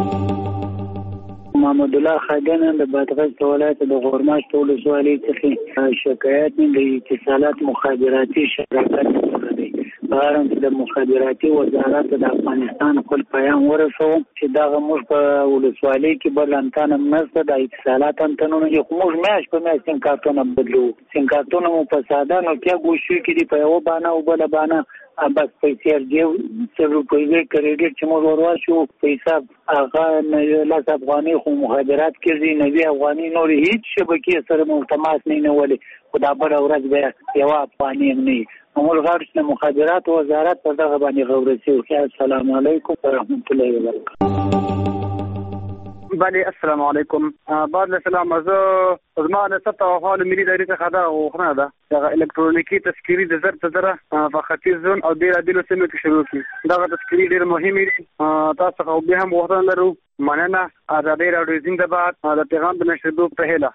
Speaker 16: محمد الله خاگن د بادغیس ولایت د غورماش ولسوالۍ څخه شکایت د اتصالات مخابراتي شرکت څخه دی بهرم د مخابراتي وزارت د افغانستان خپل پیغام ورسو چې دا موږ په ولسوالۍ کې بلانتان منځ د اتصالات انتنونو یو موږ مېش په مېش سنکارتونه بدلو سنکارتونه مو په ساده نو کې ګوشي کې دی په یو باندې او بل باندې بس پیسې ارجو څلور پیسې کریډټ چې موږ ورواچو پیسې هغه لاس افغاني خو مخابرات کې نوي افغاني نور هیڅ شبکې سره متماس نه ولې خدا بل ورځ به یو افغاني نه موږ غواړو چې مخابرات وزارت په دغه باندې غوړسي او السلام علیکم ورحمت الله وبرکاته
Speaker 17: بله السلام علیکم بعد السلام زما د سطح حال ملي دایره څخه دا غوښتنه ده د الکترونیکي تذکيري د زر تزره په ختیځ زون او ډیر عدالت سیمه کې شروع کی دا تذکيري ډیر مهمه دي تاسو خو به هم غوښتنه لرو مننه ازادي راډیو زنده باد د پیغام د نشریدو په هیله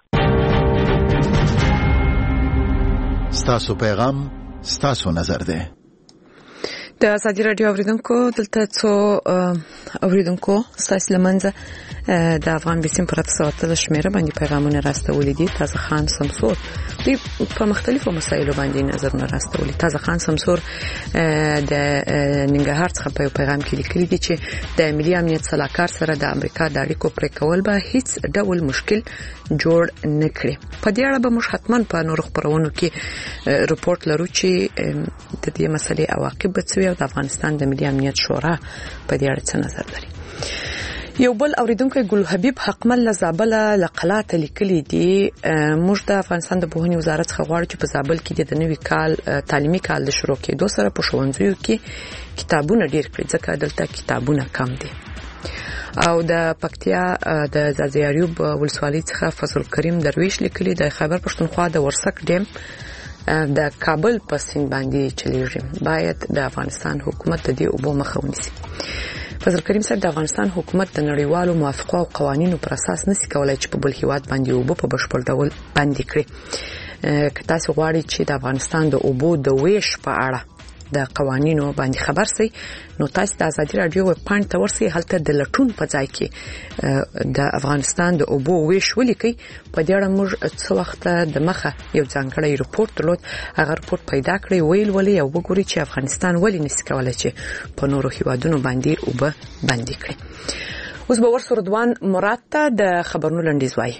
Speaker 3: ستاسو پیغام ستاسو نظر ده
Speaker 2: د ازادي رادیو اوریدونکو دلته څو اوریدونکو ستاسو لمنځه د افغان بسیم پر تاسو شمیره باندې پیغامونه راستولې دي تازه خان سمسور دوی په مختلفو مسایلو باندې نظرونه راستولي تازه خان سمسور د ننګرهار څخه په پیغام کې لیکلي دي چې د ملي امنیت صلاحکار سره د امریکا د اړیکو پرې کول به هیڅ ډول مشکل جوړ نه کړي په دې اړه به موږ حتمان په نور خبرونو کې رپورت لرو چې د دې مسلې عواقب به څه وي او د افغانستان د ملي امنیت شورا په دې اړه څه نظر لري یو بل اوریدونکو ګل حبیب حقمل له زابل له قلات لیکلي دي موږ د افغانستان د پوهنې وزارت څخه غواړو چې په زابل کې د نوي کال تعلیمي کال د شروع کېدو سره په ښوونځیو کې کتابونه ډیر کړي ځکه دلته کتابونه کم دي. او د پکتیا د زازیاریوب ولسوالۍ څخه فضل کریم درویش لیکلي د خیبر پښتونخوا د ورسک ډیم د کابل په سیند باندې چلیږي باید د افغانستان حکومت د دې اوبو مخه ونیسي. فضل کریم صاحب د افغانستان حکومت د نړیوالو موافقو او قوانینو پر اساس نشي کولای چې په بل هیواد باندې اوبو په بشپړ ډول باندې کړي. که تاسو غواړئ چې د افغانستان د اوبو د ویش په اړه د قوانینو باندې خبر سئ نو تاسو د ازادي رادیو ویب پاڼې ته ورسئ هلته د لټون په ځای کې د افغانستان د اوبو ویش ولیکئ. په دې اړه موږ څو وخت د مخه یو ځانګړی رپورت درلود هغه رپورت پیدا کړی ویل ولې او وګورئ چې افغانستان ولې نشي کولای چې په نورو هیوادونو باندې اوبه باندې کړي. اوس به ورسره دوان مراد ته د خبرونو لنډیز وایي.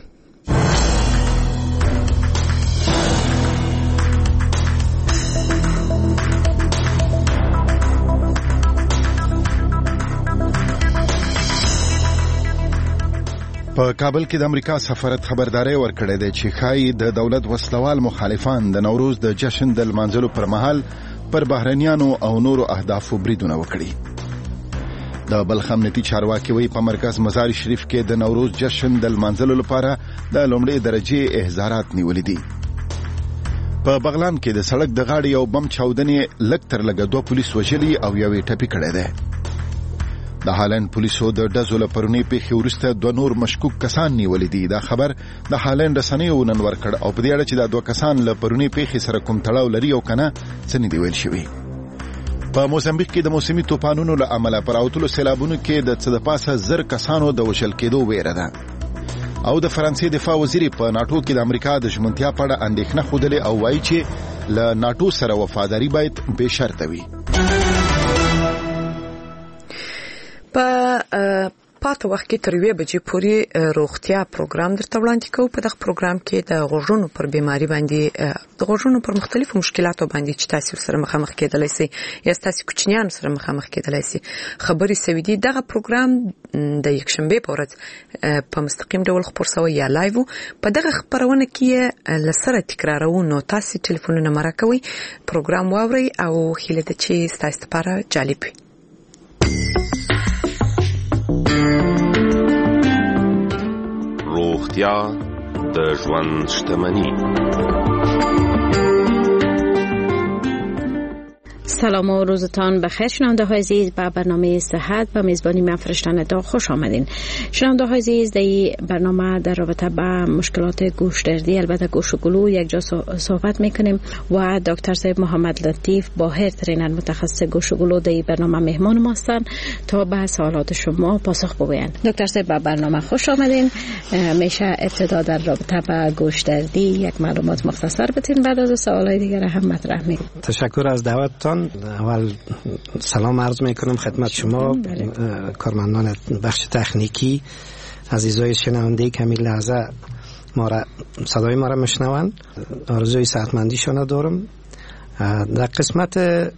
Speaker 3: په کابل کې د امریکا سفارت خبرداري ورکړې ده چې خای د دولت وسلوال مخالفان د نوروز د جشن د لمانځلو پر مهال پر بهرنیانو او نورو اهدافو بریدونه وکړي. د بلخ امنیتي چارواکي وی په مرکز مزار شریف کې د نوروز جشن د لمانځلو لپاره د لومړي درجه احضارات نیولې دي. په بغلان کې د سړک د غاړې یو بم چاودنې لږ تر لږه 2 پولیس وژلي او یو ټپي کړی دی. د هالند پولیسو د ډزو له پرونی پیښې وروسته 2 نور مشکوک کسان نیولې دي. دا خبر د هالند رسنیو نن ورکړ او په دې اړه چې دا 2 کسان له پرونی پیښې سره کوم تړاو لري او کنه څه نه دی ویل شوی. په موزمبیق کې د موسمي طوفانونو له امله پر اوتلو سیلابونو کې د څه د پاسه 1000 کسانو د وشل کېدو ویره ده. او د فرانسې دفاع وزیر په ناتو کې د امریکا د ژمنتیا په اړه اندېښنه خوده او وایي چې له ناتو سره وفاداری باید به شرط وي. په پاتو وخت کې تر 1 بجې پورې روغتیا پروګرام درته وړاندې کوو. په دغه پروګرام کې د غوږونو پر بیماری باندې د غوږونو پر مختلفو مشکلاتو باندې چې تاسو سره مخامخ کېدلای شئ یا تاسو کوچنیان سره مخامخ کېدلای شئ خبري سوي دي. دغه پروګرام د یکشنبه په ورځ په مستقیم ډول خبر شوی یا لایو. په دغه خبرونه کې لسره تکرارو نو تاسو ټلیفون نمبر کوي پروګرام واوري او خیله ده چې تاسو لپاره جالب وي.
Speaker 18: روغتیا د ژوند شتمنی.
Speaker 19: سلام و روزتان بخیر شنونده های عزیز به برنامه صحت و میزبانی من فرشتن دا خوش آمدین. شنونده های عزیز در این برنامه در رابطه با مشکلات گوشدردی البته گوش و گلو یک جا صحبت میکنیم و دکتر صاحب محمد لطیف باهر ترینر متخصص گوش و گلو در این برنامه مهمان ما هستند تا به سوالات شما پاسخ بگویند. دکتر صاحب به برنامه خوش آمدین. میشه ابتدا در رابطه با گوشدردی یک معلومات مختصر بتین بعد از سوالای دیگر هم مطرح میکنم.
Speaker 5: تشکر از دعوتتان. اول سلام عرض میکنم خدمت شما کارمندان بخش تکنیکی عزیزای شنونده که همین لحظه صدای ما را میشنوند. آرزوی صحتمندیشان دارم. در قسمت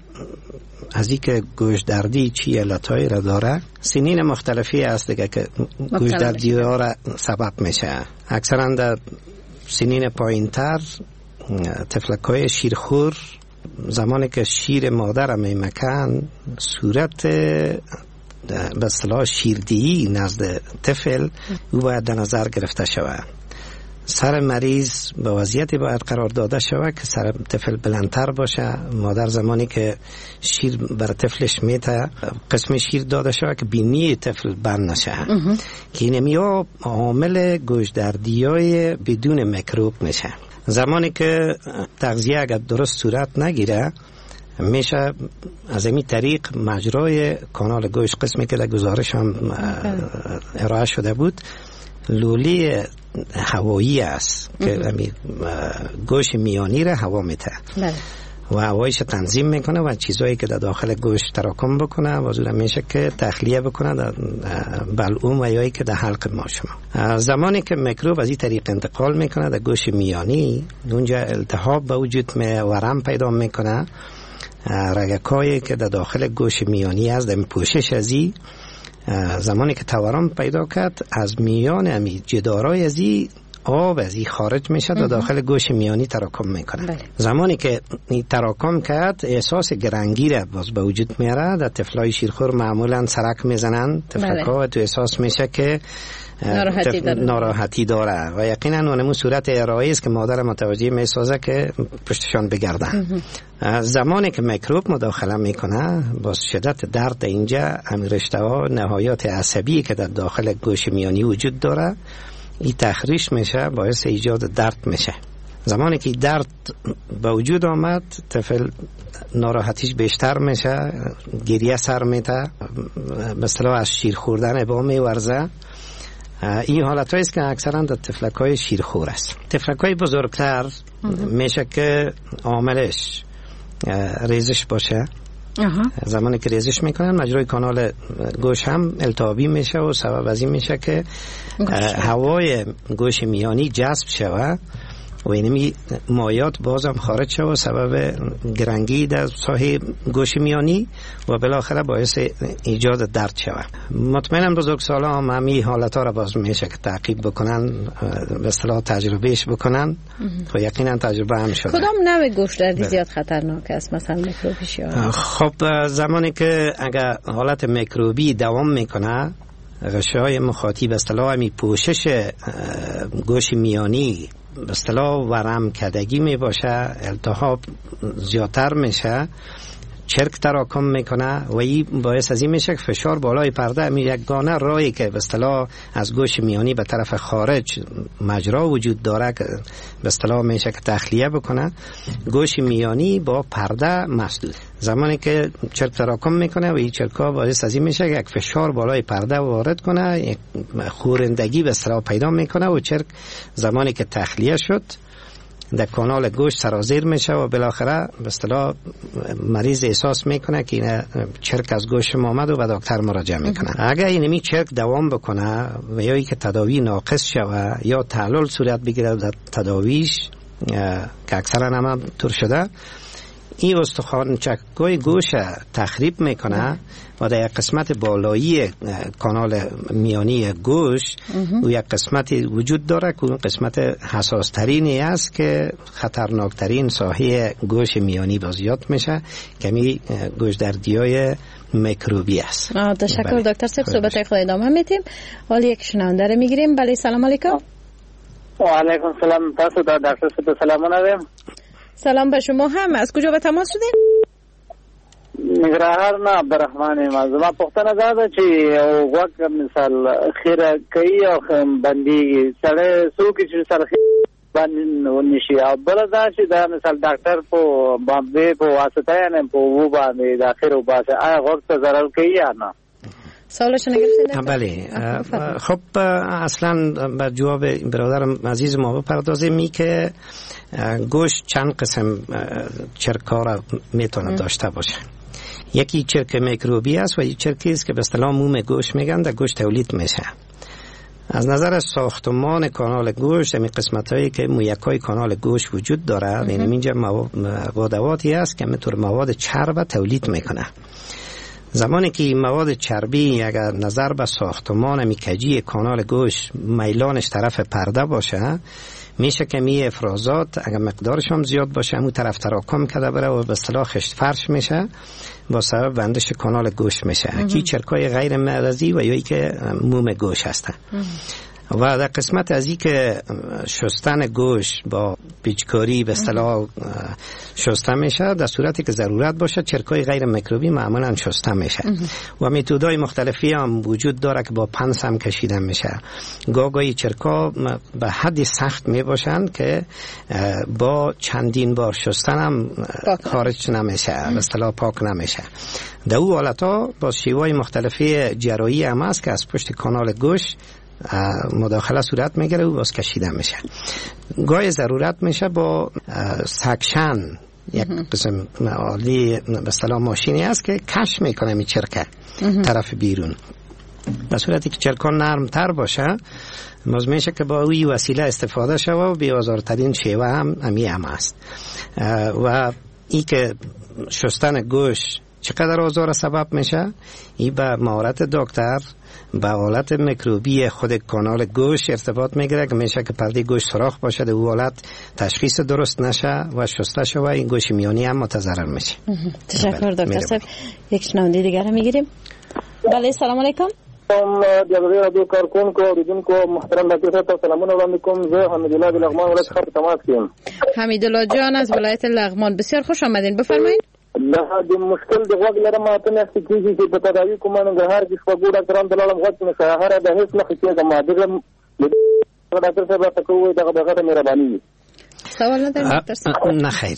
Speaker 5: از اینکه گوشدردی چی علتایی را داره سنین مختلفی هست دیگه که گوشدردی ها را سبب میشه. اکثرا در سنین پایینتر طفلکای شیرخور زمانی که شیر مادر میمکن صورت به اصطلاح شیردهی نزد طفل او باید در نظر گرفته شود. سر مریض به وضعیتی باید قرار داده شود که سر طفل بلندتر باشه. مادر زمانی که شیر بر طفلش میته قسم شیر داده شود که بینی طفل بند نشه که اینمیا عامل گوشدردی‌های بدون میکروب میشه. زمانی که تغذیه اگر درست صورت نگیره میشه از این طریق مجرای کانال گوشت قسمی که در گزارش هم ارائه شده بود لولی هوایی است که گوشت میانی را هوا میته و هوایش تنظیم میکنه و چیزایی که در داخل گوشت تراکم بکنه و زود میشه که تخلیه بکنه در بلعوم و یایی که در حلق ما شما. زمانی که میکروب از این طریق انتقال میکنه در گوشت میانی اونجا التهاب به وجود ورم پیدا میکنه. رگکایی که در داخل گوشت میانی است در پوشش ازی زمانی که تورم پیدا کرد از میان امی جدارای ازی آب از این خارج میشه و داخل گوش میانی تراکم میکنه. زمانی که این تراکم کرد احساس گرنگی را باز به وجود میاره. در طفلای شیرخور معمولا سرک میزنن، طفلکا تو احساس میشه که ناراحتی داره و یقینا اونمون صورت ارائه است که مادر متوجه میسازه که پشتشان بگردن. زمانی که میکروب مداخله میکنه باز شدت درد اینجا همین رشته ها نهایات عصبی که در داخل گوش میانی وجود داره این تخریش میشه، باعث ایجاد درد میشه. زمانی که درد به وجود آمد طفل ناراحتیش بیشتر میشه، گریه سر میده، به اصطلاح از شیر خوردن با میورزه. این حالت است که اکثرا در طفلکای شیرخور است. طفلکای بزرگتر میشه که عاملش ریزش باشه. زمانی که ریزش میکنن مجرای کانال گوش هم التهابی میشه و سبب از این میشه که هوای گوش میانی جذب شود و اینمی مایات بازم خارج شد و سبب گرنگی در ساحه گوش میانی و بالاخره باعث ایجاد درد شود. مطمئنم بزرگسالا هم همین حالت ها را باز میشه که تعقیب بکنن، به اصطلاح تجربهش بکنن و یقینا تجربه هم شده.
Speaker 19: کدام نوع گوش دردی زیاد خطرناک است مثلا میکروبیش؟
Speaker 5: خب زمانی که اگر حالت میکروبی دوام میکنه غشای مخاطی به اصطلاح همین پوشش گوش میانی به اصطلاح ورم کدگی می باشه، التهاب زیادتر میشه، چرک تراکم میکنه و این باعث از این میشه که فشار بالای پرده می یگانه راهی که به اصطلاح از گوش میانی به طرف خارج مجرا وجود داره که به اصطلاح میشه که تخلیه بکنه گوش میانی با پرده مسدود. زمانی که چرک تراکم میکنه و این چرکا باعث از این میشه که یک فشار بالای پرده وارد کنه، یک خورندگی به اصطلاح پیدا میکنه و چرک زمانی که تخلیه شد در کانال گوش سرازیر میشه و بالاخره به اصطلاح مریض احساس میکنه که این چرک از گوش آمد و به دکتر مراجعه میکنه. اگر اینمی چرک دوام بکنه و یا که تداوی ناقص شوه یا تعلل صورت بگیره در تداویش که اکثرا هم طور شده، این استخوان چکگوی گوش تخریب میکنه و در یک قسمت بالایی کانال میانی گوش و یک قسمتی وجود داره که اون قسمت حساس ترینی است که خطرناکترین ساحه گوش میانی بازیات میشه که می گوش دردی های میکروبی است.
Speaker 19: تشکر دکتر صاحب، صحبت خود ادامه میدیم. حالا یک شنونده رو میگیریم. بله سلام علیکم.
Speaker 15: و علیکم سلام. تاسو دا دکتر صاحب سلامونه ویم.
Speaker 19: سلام به شما هم. از کجا به تماس شدین؟
Speaker 15: نگرهار نه عبدالرحمن ما زما پختنه ده چې وګ مثال خیره کوي او باندې سره څوک چې سره باندې ونشي او بل دا چې دا مثال ډاکټر په باندې په واسطه نه په وو باندې د اخر وباسه آیا وخت ضرر کوي یا نه؟
Speaker 19: سوالش نگرفتین؟
Speaker 5: بله. خب اصلا بر جواب برادرم عزیز ما بپردازیم که گوشت چند قسم چرکا را میتونه داشته باشه. یکی چرک میکروبی است و یک چرکی است که به اصطلاح موم گوشت میگن، در گوشت تولید میشه. از نظر ساختمان کانال گوشت همین قسمتایی که مویکای کانال گوشت وجود داره، یعنی اینجا موادواتی است که میتونه مواد چرب تولید میکنه. زمانی که مواد چربی اگر نظر به ساختمان میکجی کانال گوشت میلانش طرف پرده باشه، میشه که می افرازات اگر مقدارش هم زیاد باشه همون طرف تراکم کرده بره و به اصطلاح خشت فرش میشه، با سبب بندش کانال گوشت میشه. کی چرکای غیر معرضی و یا که موم گوشت هستن. و در قسمت از این که شستن گوشت با پیچکاری به اصطلاح شسته میشه، در صورتی که ضرورت باشه چرکای غیر میکروبی معمولا شسته میشه و متدای مختلفی هم وجود داره که با پنس هم کشیده میشه. گاگای چرکا به حد سخت میباشند که با چندین بار شستن هم خارج نمیشه، به اصطلاح پاک نمیشه. در اون حالتا با شیوهای مختلفی جراحی هم هست که از پشت کانال گوشت مداخله صورت میگیره و باز کشیده میشه. گاهی ضرورت میشه با سکشن، یک قسم عالی به اصطلاح ماشینی هست که کش میکنه می چرکه طرف بیرون. به صورتی که چرکان نرم تر باشه باز میشه که با اوی وسیله استفاده شود و بی‌آزارترین شیوه هم هست. و ای که شستن گوشت چقدر آزار سبب میشه؟ این به مهارت دکتر به حالت میکروبی خود کانال گوشت ارتباط میگیره که میشه که پرده گوشت سوراخ باشه، در حالت تشخیص درست نشه و شسته شه و این گوشت میانی هم متضرر میشه.
Speaker 19: تشکر دکتر صاحب. یک شنونده دیگر هم میگیریم. بله سلام علیکم.
Speaker 15: جلوی رادیو کارکونکو اوریدونکو محترم دکتر صاحب سلامونه وړاندې کوم. زه حمیدالله د لغمان ولایت څخه په تماس کې یم.
Speaker 19: حمیدالله جان از ولایت لغمان، بسیار خوش آمدین، بفرمایید.
Speaker 15: د مشکل د غوږ لرم اته میاشتې کېږي چې په تداوي کوم ننګرهار کې شپږو ډاکټرانو ته لاړم، غوږ مې سهاره د هېڅ نه ښه کېږم. ډاکټر صاحب راته کوي دغه مهرباني وي.
Speaker 19: سوال نداریم دکتر صاحب؟
Speaker 5: نه خیر.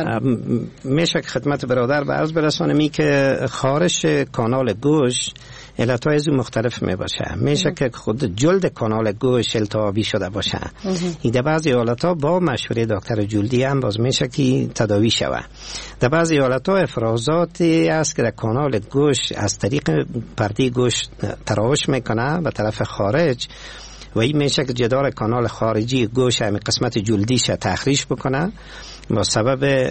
Speaker 5: میشه که خدمت برادر به عرض برسانم که خارش کانال گوشت علتهای از مختلف می باشه. میشه که خود جلد کانال گوشت التهابی شده باشه. این در بعضی حالتها با مشوره دکتر جلدی هم باز میشه که تداوی شوه. در بعضی حالتها افرازاتی است که در کانال گوشت از طریق پرده گوشت تراوش میکنه به طرف خارج و این میشه که جدار کانال خارجی گوشت همین قسمت جلدیش تخریش بکنه با سبب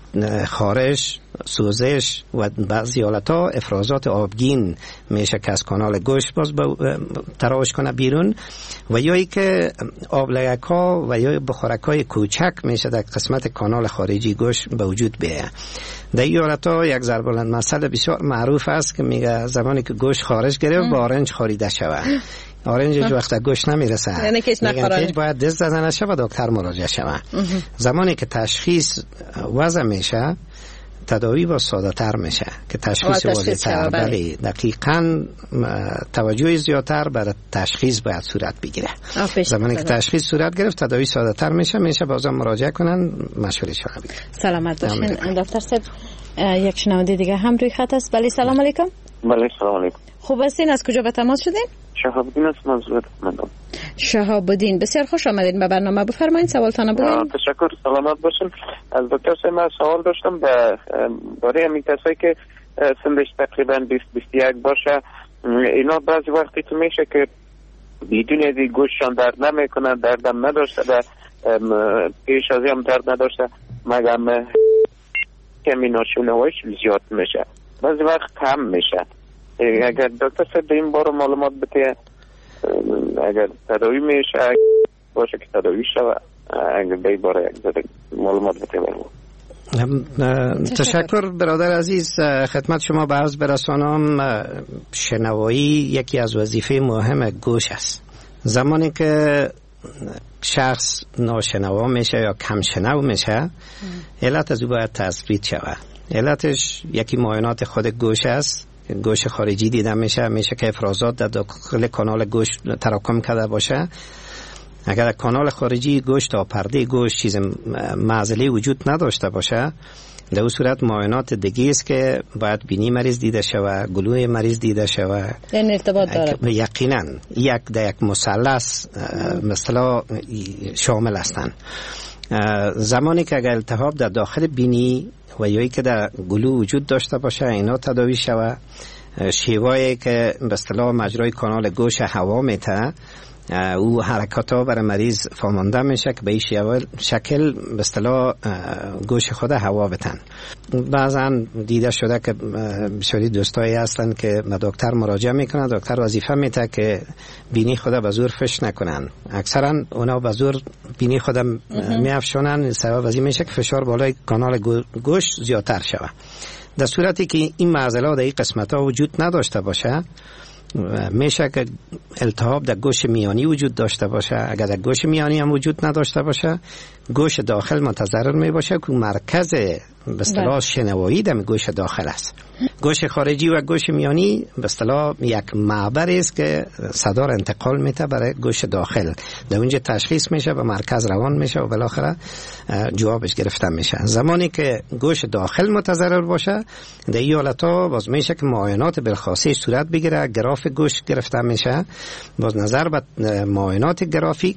Speaker 5: خارش، سوزش و بعضی حالتها افرازات آبگین میشه که از کانال گوشت باز تراوش کنه بیرون و یا ای که آبلگک ها و یا بخارک های کوچک میشه در قسمت کانال خارجی گوشت به وجود بیه. در این حالتها یک ضرب المثل بسیار معروف است که میگه زمانی که گوشت خارج گرفت با آرنج خاریده شود. آرنج هیچ وقت گوشت نمیرسه،
Speaker 19: یعنی که
Speaker 5: هیچ باید دست زدن نشه و دکتر مراجعه شوه. زمانی که تشخیص وضع میشه تداوی با ساده تر میشه که تشخیص واضح تر. بله دقیقاً توجه زیادتر برای تشخیص باید صورت بگیره. زمانی که تشخیص صورت گرفت تداوی ساده تر میشه بازم مراجعه کنن مشوره شما بگیرن.
Speaker 19: سلامت باشین دکتر صاحب. یک شنونده دیگه هم روی خط است. بله سلام علیکم.
Speaker 20: بله سلام علیکم.
Speaker 19: خوب هستین؟ از کجا به تماس شدین؟
Speaker 20: شهاب‌الدین است، منظورت مندم.
Speaker 19: شهاب‌الدین بسیار خوش آمدید به برنامه، بفرمایید سوالتان بگوین.
Speaker 20: تشکر، سلامت باشین. از دکتر صاحب من سوال داشتم برای همین کسایی که سنش تقریبا 20-21 باشه، اینا بعضی وقتی که میشه که بدون از گوشتشان درد نمیکنه، دردم نداشته و پیش از هم درد نداشته مگم کمی ناشونوایش زیاد میشه، بعضی وقت کم میشه. اگر دکتر صاحب به این باره معلومات بده، اگر تداوی میشه باشه که تداوی شوه، اگر به این باره معلومات بده.
Speaker 5: تشکر برادر عزیز. خدمت شما به عرض برسانم شنوایی یکی از وظیفه مهم گوش است. زمانی که شخص ناشنوا میشه یا کم شنو میشه علت از او باید تثبیت شود. علتش یکی معاینات خود گوش است. گوش خارجی دیده میشه که افرازات در داخل کانال گوشت تراکم کرده باشه. اگر در کانال خارجی گوشت تا پرده گوشت چیز معضلی وجود نداشته باشه، در اون صورت معاینات دیگه است که باید بینی مریض دیده شود، گلوی مریض دیده شود.
Speaker 19: این ارتباط داره
Speaker 5: یقینا یک مثلث مثلا شامل هستند. زمانی که اگر التهاب در داخل بینی و یا که در گلو وجود داشته باشه اینا تداوی شود. شیوایی که به اصطلاح مجرای کانال گوش هوا میته او حرکات ها برای مریض فهمانده میشه که به این شکل به اصطلاح گوش خود هوا بتن. بعضا دیده شده که بسیاری دوستایی هستن که به دکتر مراجعه میکنن، دکتر وظیفه میده که بینی خود به زور فش نکنن. اکثرا اونا به زور بینی خود میافشونن، سبب از این میشه که فشار بالای کانال گوش زیادتر شود. در صورتی که این معضله در این قسمت ها وجود نداشته باشه میشه که التهاب در گوش میانی وجود داشته باشه. اگر در گوش میانی هم وجود نداشته باشه گوش داخل متضرر می باشه که مرکز به اصطلاح شنوایی در گوش داخل است. گوش خارجی و گوش میانی به اصطلاح یک معبر است که صدا را انتقال میده برای گوش داخل. در اونجا تشخیص میشه و مرکز روان میشه و بالاخره جوابش گرفته میشه. زمانی که گوش داخل متضرر باشه در این حالتها باز میشه که معاینات بالخاصه صورت بگیره، گراف گوش گرفته میشه. باز نظر به معاینات گرافیک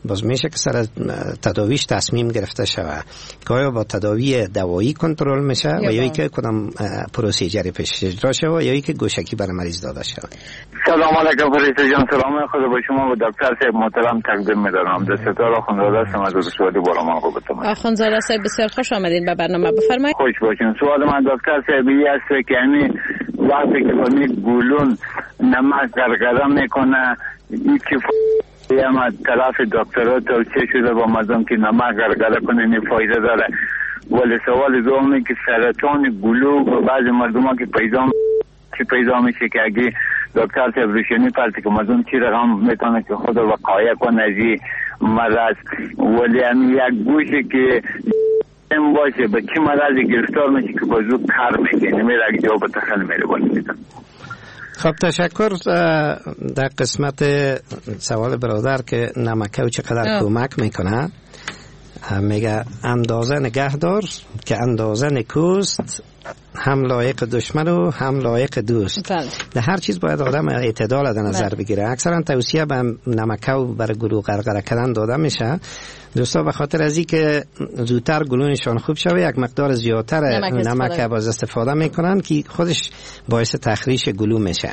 Speaker 5: باز میشه که سر تداویش تصمیم گرفته شود که آیا با تداوی دوایی کنترل میشه و یا اینکه کدام پروسیجری پیش اجرا شود یا اینکه گوشکی برای مریض داده شود.
Speaker 15: سلام علیکم فرشته جان، سلام خدا با شما و دکتر صاحب محترم تقدیم می‌دارم. دستتار آخوندزاده هستم از سوادی بالامان خوبتم.
Speaker 19: آخوندزاده صاحب بسیار خوش آمدین به برنامه، بفرمایید.
Speaker 15: خوش باشین. سوال من دکتر صاحب است که یعنی وقتی که با گلون نمک گرگره میکنه این که ما طرف دکترها توصیه شده با مردم که نمک گرگره کنه این فایده داره، ولی سوال دومی که سرطان گلو و بعضی مردم که پیدا میشه که اگه دکتر صاحب روشنی پرتی که مردم چی رقم میتونه که خود وقایع کنه از این مرض، ولی هم یک گوشه که باشه به چی مرضی گرفتار میشه که بازو کار میکنه میره اگه جواب تخل میره باید.
Speaker 5: خب تشکر. در قسمت سوال برادر که نمکه و چقدر کمک میکنه، میگه اندازه نگه دار که اندازه نکوست، هم لایق دشمن و هم لایق دوست. در هر چیز باید آدم اعتدال در نظر بگیره. اکثرا توصیه به نمکه و برای گلو غرغره کردن داده میشه دوستا، به خاطر از اینکه زودتر گلوینشان خوب شوه یک مقدار زیادتر نمک باز استفاده میکنن که خودش باعث تخریش گلو میشه.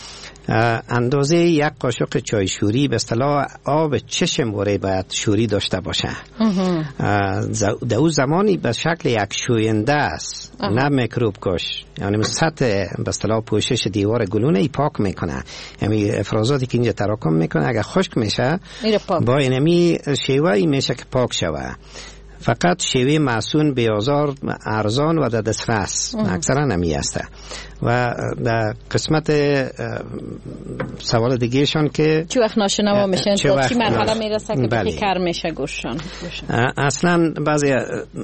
Speaker 5: اندازه یک قاشق چای شوری به اصطلاح آب چشم وری باید شوری داشته باشه. در اون زمانی به شکل یک شوینده است، نه میکروب کش، یعنی سطح به اصطلاح پوشش دیوار گلونه ای پاک میکنه، یعنی افرازاتی که اینجا تراکم میکنه اگر خشک میشه با اینمی شیوه ای میشه که پاک شوه. فقط شیوه معصون بیازار ارزان و در دسترس اکثرا نمی هسته. و در قسمت سوال دیگه شان که
Speaker 19: چه وقت ناشنوا میشن تا چی مرحله میرسه که بخی کار میشه گوششان؟
Speaker 5: اصلا بعضی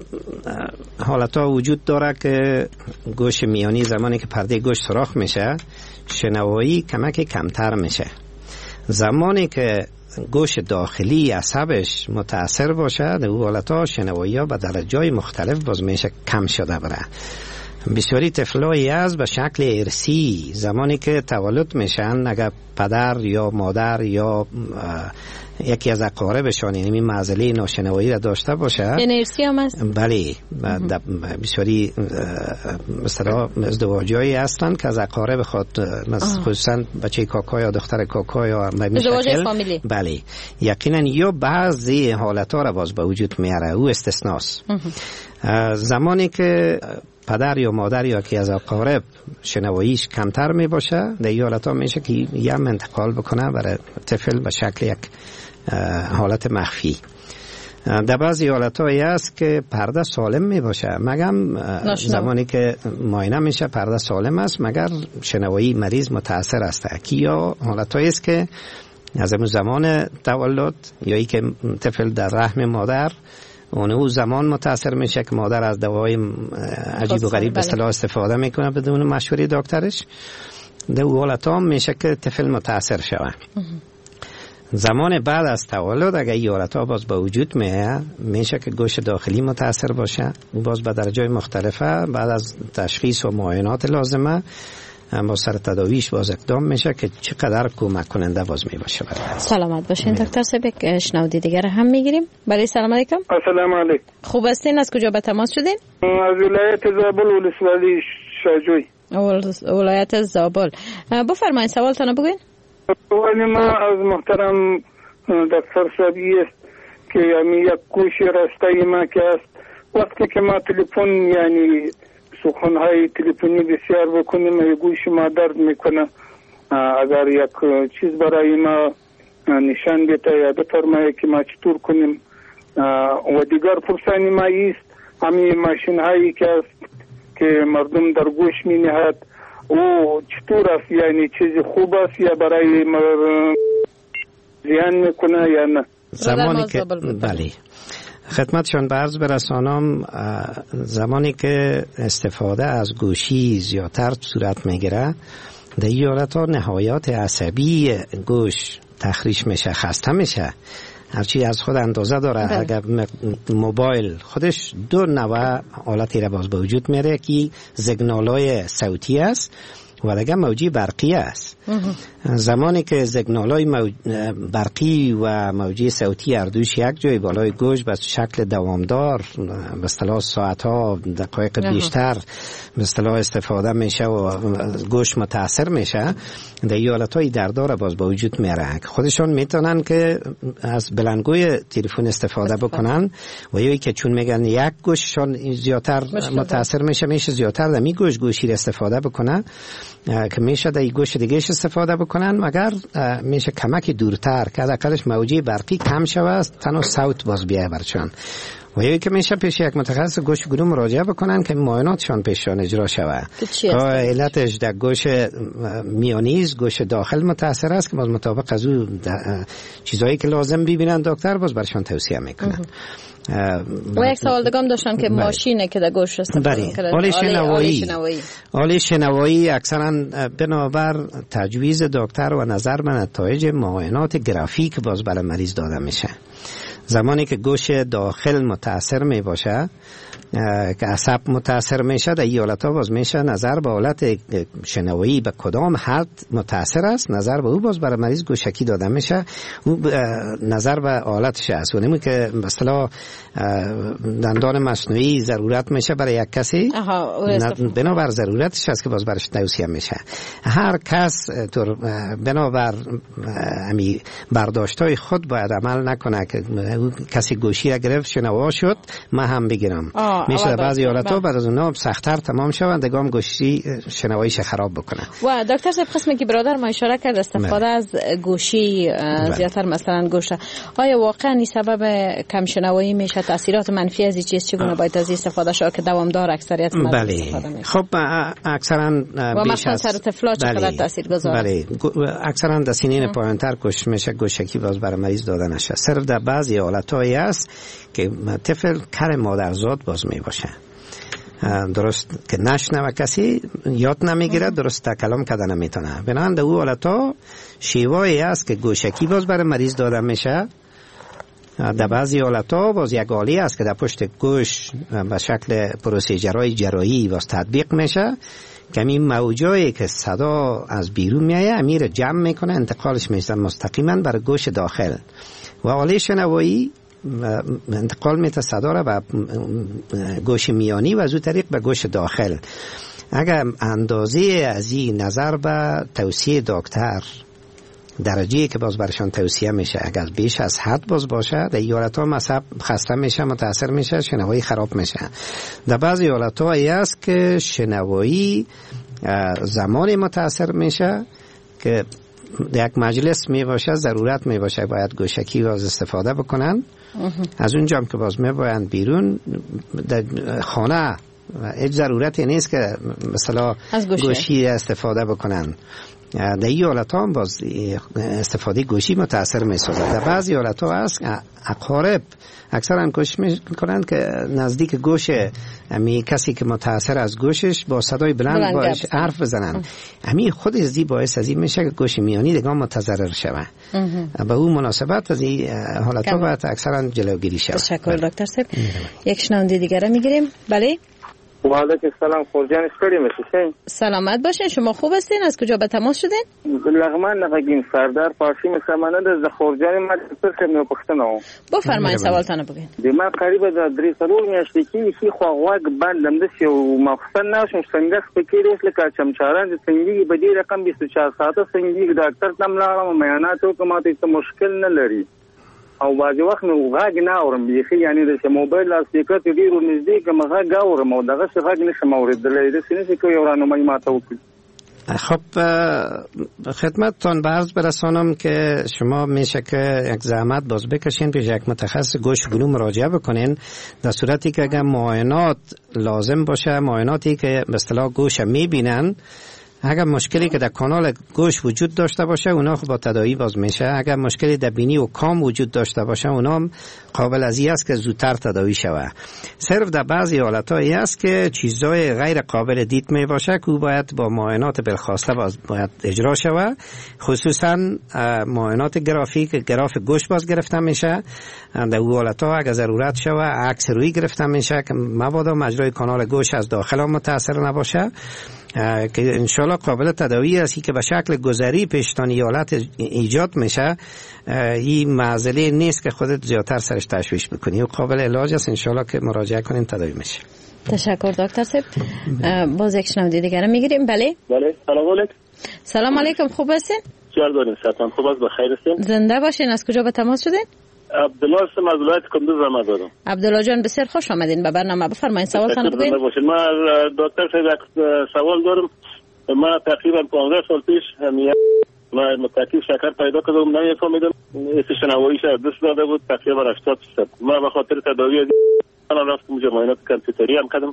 Speaker 5: حالتا وجود داره که گوش میانی زمانی که پرده گوش سوراخ میشه شنوایی کمک کمتر میشه. زمانی که گوش داخلی عصبش متاثر باشه در حالتا شنوایی ها به درجای مختلف باز میشه کم شده بره. بسیاری طفلایی از به شکل ارسی زمانی که تولد میشن اگر پدر یا مادر یا یکی از اقاربشان یعنی معضله ناشنوایی را داشته باشه،
Speaker 19: یعنی ارسی هم هست؟
Speaker 5: بله، بسیاری مثلا ازدواجایی هستن که از اقارب خود خصوصا بچه کاکا یا دختر کاکا یا
Speaker 19: ازدواج فامیلی،
Speaker 5: بله یقینا یا بعضی حالتها را باز به وجود میاره، او استثناست. زمانی که پدر یا مادر یا که از اقارب شنواییش کمتر می باشه در این حالت ها میشه که یه انتقال بکنه برای طفل به شکل یک حالت مخفی. در بعضی حالت هایی هست که پرده سالم می باشه، مگم زمانی که معاینه میشه پرده سالم است مگر شنوایی مریض متاثر است. کی یا حالت هایی است که از اون زمان تولد یا ای که طفل در رحم مادر اون زمان متاثر میشه که مادر از دوای عجیب و غریب به اصطلاح استفاده میکنه بدون مشوره دکترش، در اون حالت هم میشه که طفل متاثر شوه. زمان بعد از تولد اگر این حالت ها باز با وجود میشه که گوش داخلی متاثر باشه، باز به درجای مختلفه بعد از تشخیص و معاینات لازمه با سر تداویش باز اقدام میشه که چقدر کمک کننده باز میباشه.
Speaker 19: سلامت باشین دکتر صاحب. شنودی دیگر هم میگیریم. بله سلام علیکم.
Speaker 21: السلام علیکم.
Speaker 19: خوب هستین؟ از کجا به تماس شدین؟
Speaker 21: از ولایت زابل ولسوالی شاجوی.
Speaker 19: ولایت زابل. بفرمایید سوالتون بگوین.
Speaker 21: سوال ما از محترم دکتر صاحب است که یعنی یک گوشی راسته ما که است وقتی که ما تلفن یعنی سخنهای تلفنی بسیار بکنیم گوش ما درد میکنه، اگر یک چیز برای ما نشان بده یا بفرمایید که ما چطور کنیم. و دیگر پرسانی ما است همین ماشین هایی که است که مردم در گوش می نهد او چطور است، یعنی چیز خوب است یا برای زیان میکنه یا نه؟
Speaker 5: زمانی که بله خدمتشان به عرض برسانم، زمانی که استفاده از گوشی زیادتر صورت میگیره در این حالت ها نهایات عصبی گوش تخریش میشه، خسته میشه، هرچی از خود اندازه داره. اگر موبایل خودش دو نوع حالتی را باز به وجود میاره که سیگنال‌های صوتی است و دیگه موجی برقی است. زمانی که سیگنال‌های برقی و موجی صوتی اردوش یک جای بالای گوش به شکل دوامدار به اصطلاح ساعت‌ها دقایق بیشتر به اصطلاح استفاده میشه و گوش متاثر میشه، در ایالت‌های دردار باز با وجود میاره. خودشون میتونن که از بلندگوی تلفن استفاده بکنن و یا که چون میگن یک گوششون زیادتر متاثر میشه زیادتر در می گوشی را استفاده بکنن که میشه در گوش دیگه استفاده بکنن، مگر میشه کمکی دورتر که حداقلش موجی برقی کم شود تنها صوت باز بیای برشان و یا که میشه پیش یک متخصص گوش گلو مراجعه بکنن که معایناتشان پیششان اجرا شود. علتش در گوش میانیز گوش داخل متاثر است که باز مطابق از او چیزایی که لازم ببینن دکتر باز برشان توصیه میکنن.
Speaker 19: و یک سوال دیگه داشتن که ماشینه که در گوش استفاده میکنه،
Speaker 5: آله شنوایی اکثرا بنابر تجویز دکتر و نظر به نتایج معاینات گرافیک باز برای مریض داده میشه. زمانی که گوش داخل متاثر می باشه که عصب متاثر میشه، در این حالت ها باز میشه نظر به حالت شنوایی به کدام حد متاثر است، نظر به او باز برای مریض گوشکی داده میشه، او نظر به حالتش است. و نمی که مثلا دندان مصنوعی ضرورت میشه برای یک کسی، بنابر ضرورتش است که باز برش توصیه میشه. هر کس بنابر امی برداشتای خود باید عمل نکنه که کسی گوشی را گرفت شنوا شد من هم بگیرم. میشه بعضی حالت‌ها بعد از اونها سخت‌تر تمام شوند دگام گوشی شنواییش خراب بکنه.
Speaker 19: و دکتر صاحب قسمی که برادر ما اشاره کرد استفاده از گوشی زیادتر مثلا گوشه، آیا واقعا این سبب کم شنوایی میشه؟ تاثیرات منفی از این چیز چگونه باید از استفاده شود که دوامدار اکثریت مردم استفاده میکنه؟
Speaker 5: خب اکثرا بیش از
Speaker 19: سر طفلا چقدر تاثیرگذار است؟
Speaker 5: اکثرا در سنین پایین‌تر میشه گوشکی باز برای مریض داده نشه. صرف در بعضی حالت‌هایی است که طفل کر مادرزاد باز می باشه، درست که نشنوه کسی یاد نمیگیره، درست تکلم کرده نمیتونه. بنابراین در او حالتا شیوایی است که گوشکی باز برای مریض داده میشه. در بعضی حالتا باز یک آلی است که در پشت گوش به شکل پروسیجرهای جراحی باز تطبیق میشه که این موجایی که صدا از بیرون میایه امیر جمع میکنه، انتقالش میشه مستقیما بر گوش داخل و آلی شنوایی انتقال میته صدا را به گوش میانی و از اون طریق به گوش داخل. اگر اندازه از این نظر به توصیه دکتر درجه‌ای که باز برشان توصیه میشه اگر بیش از حد باز باشه، در حالت‌ها مصب خسته میشه، متاثر میشه، شنوایی خراب میشه. در بعضی حالت‌ها است که شنوایی زمانی متاثر میشه که در یک مجلس می باشه ضرورت می باشه باید گوشکی باز استفاده بکنن. از اونجا که باز می باید بیرون در خانه هیچ ضرورتی نیست که مثلا گوشی استفاده بکنن. در این حالت ها باز استفاده گوشی متاثر می سازد. در بعضی حالت ها هست اقارب اکثرا کوشش میکنند که نزدیک گوش امی کسی که متاثر از گوشش با صدای بلند باش حرف بزنن. امی خود ازدی باعث از این میشه که گوش میانی دیگه متضرر شوه. به اون مناسبت از این حالت ها باید اکثرا جلوگیری شود.
Speaker 19: تشکر دکتر صاحب. یک شنونده دیگر رو میگیریم. بله.
Speaker 4: و علیکم السلام. خورجان شکری میشین؟
Speaker 19: سلامت باشین. شما خوب هستین؟ از کجا به تماس شدین؟
Speaker 4: لغمان نفگین سردار پارسی مسلمانه از خورجان ما تر نو پښتنو.
Speaker 19: بفرمایئ سوالتان بگین.
Speaker 4: د ما قریب د 3 میاشتې کې شي خواغ باندې د یو مخصن نشم څنګه سپکیریس لکه چمچاران د څنګه به دې رقم 24 ساعته څنګه ډاکټر تم لاړم معاینات وکم ته مشکل نه لري او بعضی وخت نو غاګ نه اورم بیخي یعنی د موبایل لاس سپیکر ته ډیرو نږدې کوم غاګ اورم او دغه څه غاګ نشم اوریدلای د سینې کې یو راهنمایي ماته وکړي.
Speaker 5: خب خدمتتان به عرض برسانم که شما میشه که یک زحمت باز بکشین پیش یک متخصص گوش گلو مراجعه بکنین، در صورتی که اگر معاینات لازم باشه، معایناتی که به اصطلاح گوش میبینن، اگر مشکلی که در کانال گوش وجود داشته باشه اونا با تداعی باز میشه. اگر مشکلی در بینی و کام وجود داشته باشه اونا قابل از این است که زودتر تداعی شود. صرف در بعضی حالت‌هایی است که چیزای غیر قابل دید می باشه که باید با معاینات بالخواسته باید اجرا شود، خصوصا معاینات گرافیک گراف گوش باز گرفته میشه. در اون حالت‌ها اگر ضرورت شود عکس روی گرفته میشه که مبادا مجرای کانال گوش از داخل متاثر نباشه که انشالله قابل تداوی است که به شکل گذری پیشتان ایالت ایجاد میشه. این معضله نیست که خودت زیادتر سرش تشویش بکنی و قابل علاج است. انشالله که مراجعه کنین تداوی میشه.
Speaker 19: تشکر دکتر صاحب. باز یک شنونده دیگر میگیریم. بله
Speaker 7: سلام علیکم.
Speaker 19: سلام علیکم، خوب هستین؟
Speaker 7: چیکار دارین؟ سلام، خوب است، بخیر هستین؟
Speaker 19: زنده باشین. از کجا به تماس شدین؟
Speaker 7: عبدالله هستم از ولایت کندوز زحمت دادم.
Speaker 19: عبدالله جان بسیار خوش آمدین به برنامه. بفرمایید سوالتون بگین.
Speaker 7: ما دکتر صاحب سوال دارم. ما تقریبا 15 سال پیش ما متأکد شکر پیدا کردم، نمیفهمیدم شنواییش دست داده بود تقریبا 80%. ما به خاطر تداوی انا رفتم اونجا معاینات کامپیوتری هم کردم.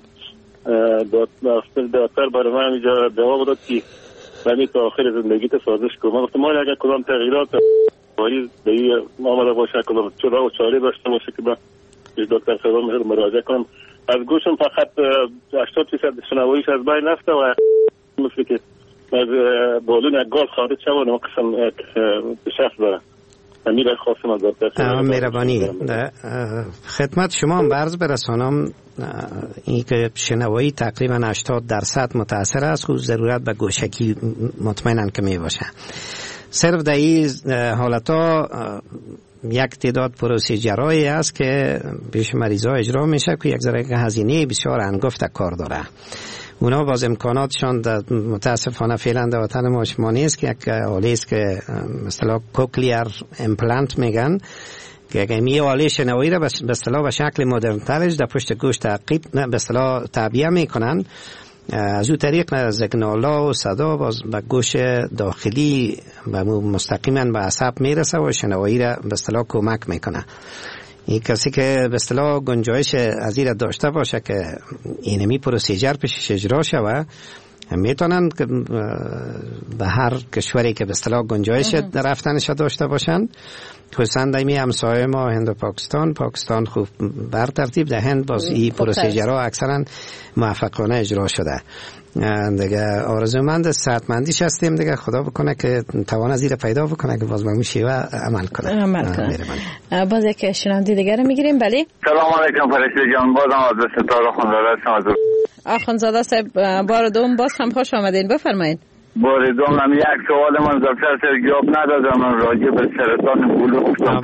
Speaker 7: دکتر برای من اینجا جواب داد که برای تا آخر زندگی تو سازش کنم. گفتم ما اگر کدام تغییرات مریض به این آمده باشه، کدام چرا و چاره داشته باشه که من دکتر صاحب مراجعه کنم. از گوشم فقط 80% شنواییش از بین رفته و مثل که از بالون گل خارج شد و ناقصا شخص داره. امیر خواستم از دکتر
Speaker 5: مهربانی خدمت شما هم عرض برسانم این که شنوایی تقریبا 80% متاثر است و ضرورت به گوشکی مطمئنن که می باشه. صرف در این حالتا یک تعداد پروسیجرهایی است که پیش مریضا اجرا میشه که یک ذره هزینه بسیار انگفت کار داره. اونا باز امکاناتشان متاسفانه فعلا در وطن ما شما نیست که یک آله است که مثلا کوکلیر امپلنت میگن که اگه می آله شنوایی را به اصطلاح به شکل مدرن ترش در پشت گوش تعقیب به اصطلاح تعبیه میکنن. از او طریق سیگنالا و صدا باز به گوش داخلی مستقیما به عصب میرسه و شنوایی را به اصطلاح کمک میکنه. این کسی که به اصطلاح گنجایش از این داشته باشه که اینمی پروسیجر پیشش اجرا شود میتونن که به هر کشوری که به اصطلاح گنجایش رفتنش داشته باشن، خصوصا در همسایه ما هند و پاکستان خوب بر ترتیب، در هند باز این پروسیجرها اکثرا موفقانه اجرا شده. دیگه آرزومند صحتمندیش هستیم دیگه، خدا بکنه که توان از این پیدا بکنه که باز به اون شیوه عمل کنه.
Speaker 19: باز یک شنونده دیگر میگیریم. بله
Speaker 22: سلام علیکم فرشته جان، بازم از ستاره خانزاده هستم.
Speaker 19: آخوندزاده صاحب بار دوم باز هم خوش آمدین، بفرمایید.
Speaker 22: بار دوم هم یک سوال من دکتر صاحب جواب ندادم، من راجع به سرطان گلو گفتم.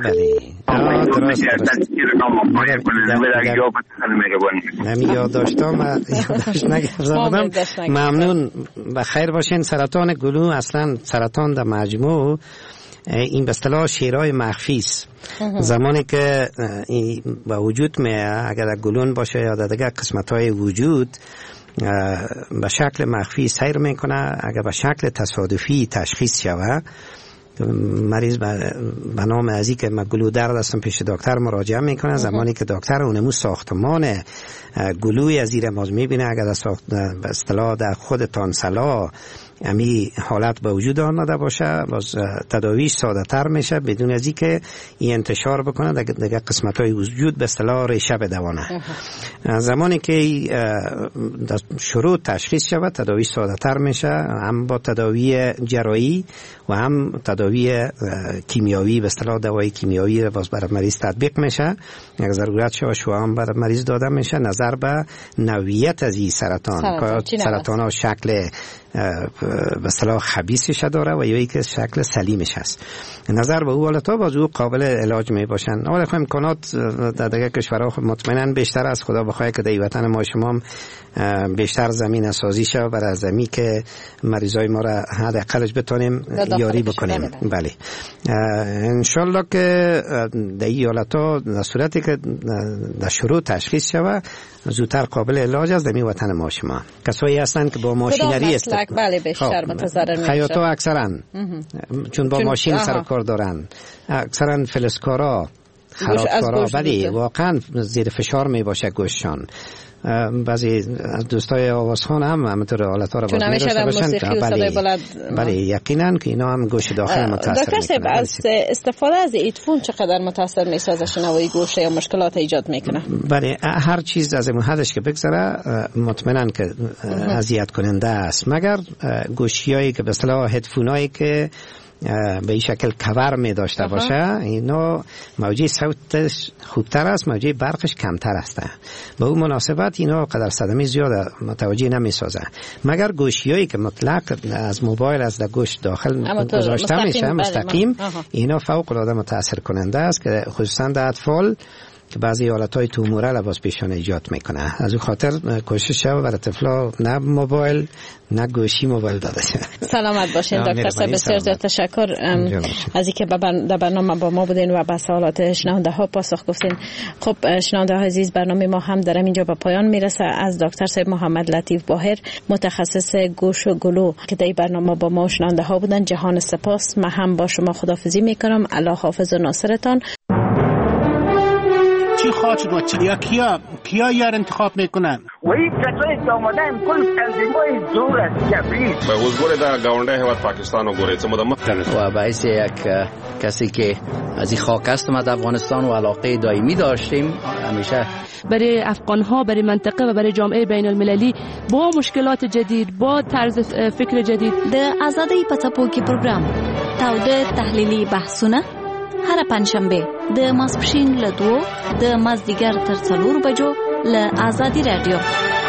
Speaker 5: یاد داشتم ممنون، بخیر باشین. سرطان گلو اصلا سرطان در مجموع این به اصطلاح شیرای مخفی است. زمانی که به وجود اگر گلون باشه یا در دیگر قسمت‌های وجود به شکل مخفی سیر میکنه، اگر به شکل تصادفی تشخیص شود مریض به نام ازی که گلو درد هستم پیش دکتر مراجعه میکنه. زمانی که دکتر اونمو ساختمان گلوی از زیر ماز میبینه، اگر به اصطلاح در خود تانسلا امی حالت به وجود آمده باشه باز تداویش ساده تر میشه بدون از اینکه این انتشار بکنه دیگه قسمت های وجود به اصطلاح ریشه بدوانه. زمانی که شروع تشخیص شود تداویش ساده تر میشه، هم با تداوی جراحی و هم تداوی کیمیاوی به اصطلاح دوای کیمیاوی باز برای مریض تطبیق میشه. اگر ضرورت شود شوام هم برای مریض داده میشه. نظر به نوعیت از این سرطان ها شکل به اصطلاح خبیثش داره و یا ای که شکل سلیمش هست. نظر به او حالتا باز او قابل علاج می باشن. اول امکانات در دیگر کشورها مطمئنا بیشتر از خدا بخواه که در وطن ما شما بیشتر زمین سازی شه برای زمین که مریضای ما را حداقلش بتونیم یاری بکنیم. بله انشالله که در این حالتا در صورتی که در شروع تشخیص شود زودتر قابل علاج است. در این وطن ما شما کسایی هستند که با ماشینری
Speaker 19: بله بیشتر متضرر میشن.
Speaker 5: خیاطا اکثرا چون با ماشین سر کار دارن، اکثرا فلزکارا خرابکارا ولی واقعا زیر فشار می باشه گوششان. بعضی دوستای آوازخوان هم همینطور حالتها را باز می‌داشته باشن. بله یقینا که اینا هم گوش داخل متاثر
Speaker 19: دکتر صاحب از استفاده از ایدفون چقدر متاثر می‌سازه شنوایی گوش یا مشکلات ایجاد میکنه؟
Speaker 5: بله هر چیز از اون حدش که بگذره مطمئنا که اذیت کننده است، مگر گوشیایی که به اصطلاح هدفونایی که به این شکل کور می داشته باشه، اینا موجه صوتش خوبتر است، موجه برقش کمتر است. به اون مناسبت اینا قدر صدمه زیاد متوجه نمی سازه، مگر گوشیایی که مطلق از موبایل از گوش داخل گذاشته میشه مستقیم، اینا فوق العاده متاثر کننده است که خصوصا در اطفال که بعضی حالتهای توموره لباس پیشانی ایجاد میکنه. از اون خاطر کوشش شد برای طفلا نه موبایل نه گوشی موبایل داده شد.
Speaker 19: سلامت باشین دکتر صاحب، بسیار زیاد تشکر از اینکه در برنامه با ما بودین و به سوالات شنونده ها پاسخ گفتین. خب شنونده ها عزیز، برنامه ما هم در اینجا به پایان میرسه. از دکتر صاحب محمد لطیف باهر متخصص گوش و گلو که در برنامه با ما شنونده ها بودن جهان سپاس. من هم با شما خداحافظی میکنم. الله حافظ و ناصرتان.
Speaker 8: چی خواهد شد یا کیا یار انتخاب میکنن
Speaker 10: و این کسایی که آمدن کل تنظیمای زور است کبیر
Speaker 18: به وزگوره در گاونده هیواد پاکستان و گوره
Speaker 23: و باعث یک کسی که از این خاک است ما در افغانستان و علاقه دائمی داشتیم همیشه
Speaker 24: برای افغانها، برای منطقه و برای جامعه بین المللی با مشکلات جدید، با طرز فکر جدید.
Speaker 25: د آزادۍ په څپو کې پروګرام تاوده تحلیلي بحثونه هر پنځشنبه د ماسپښین له 2 د مازدیګر تر 4 بجو له آزادي رادیو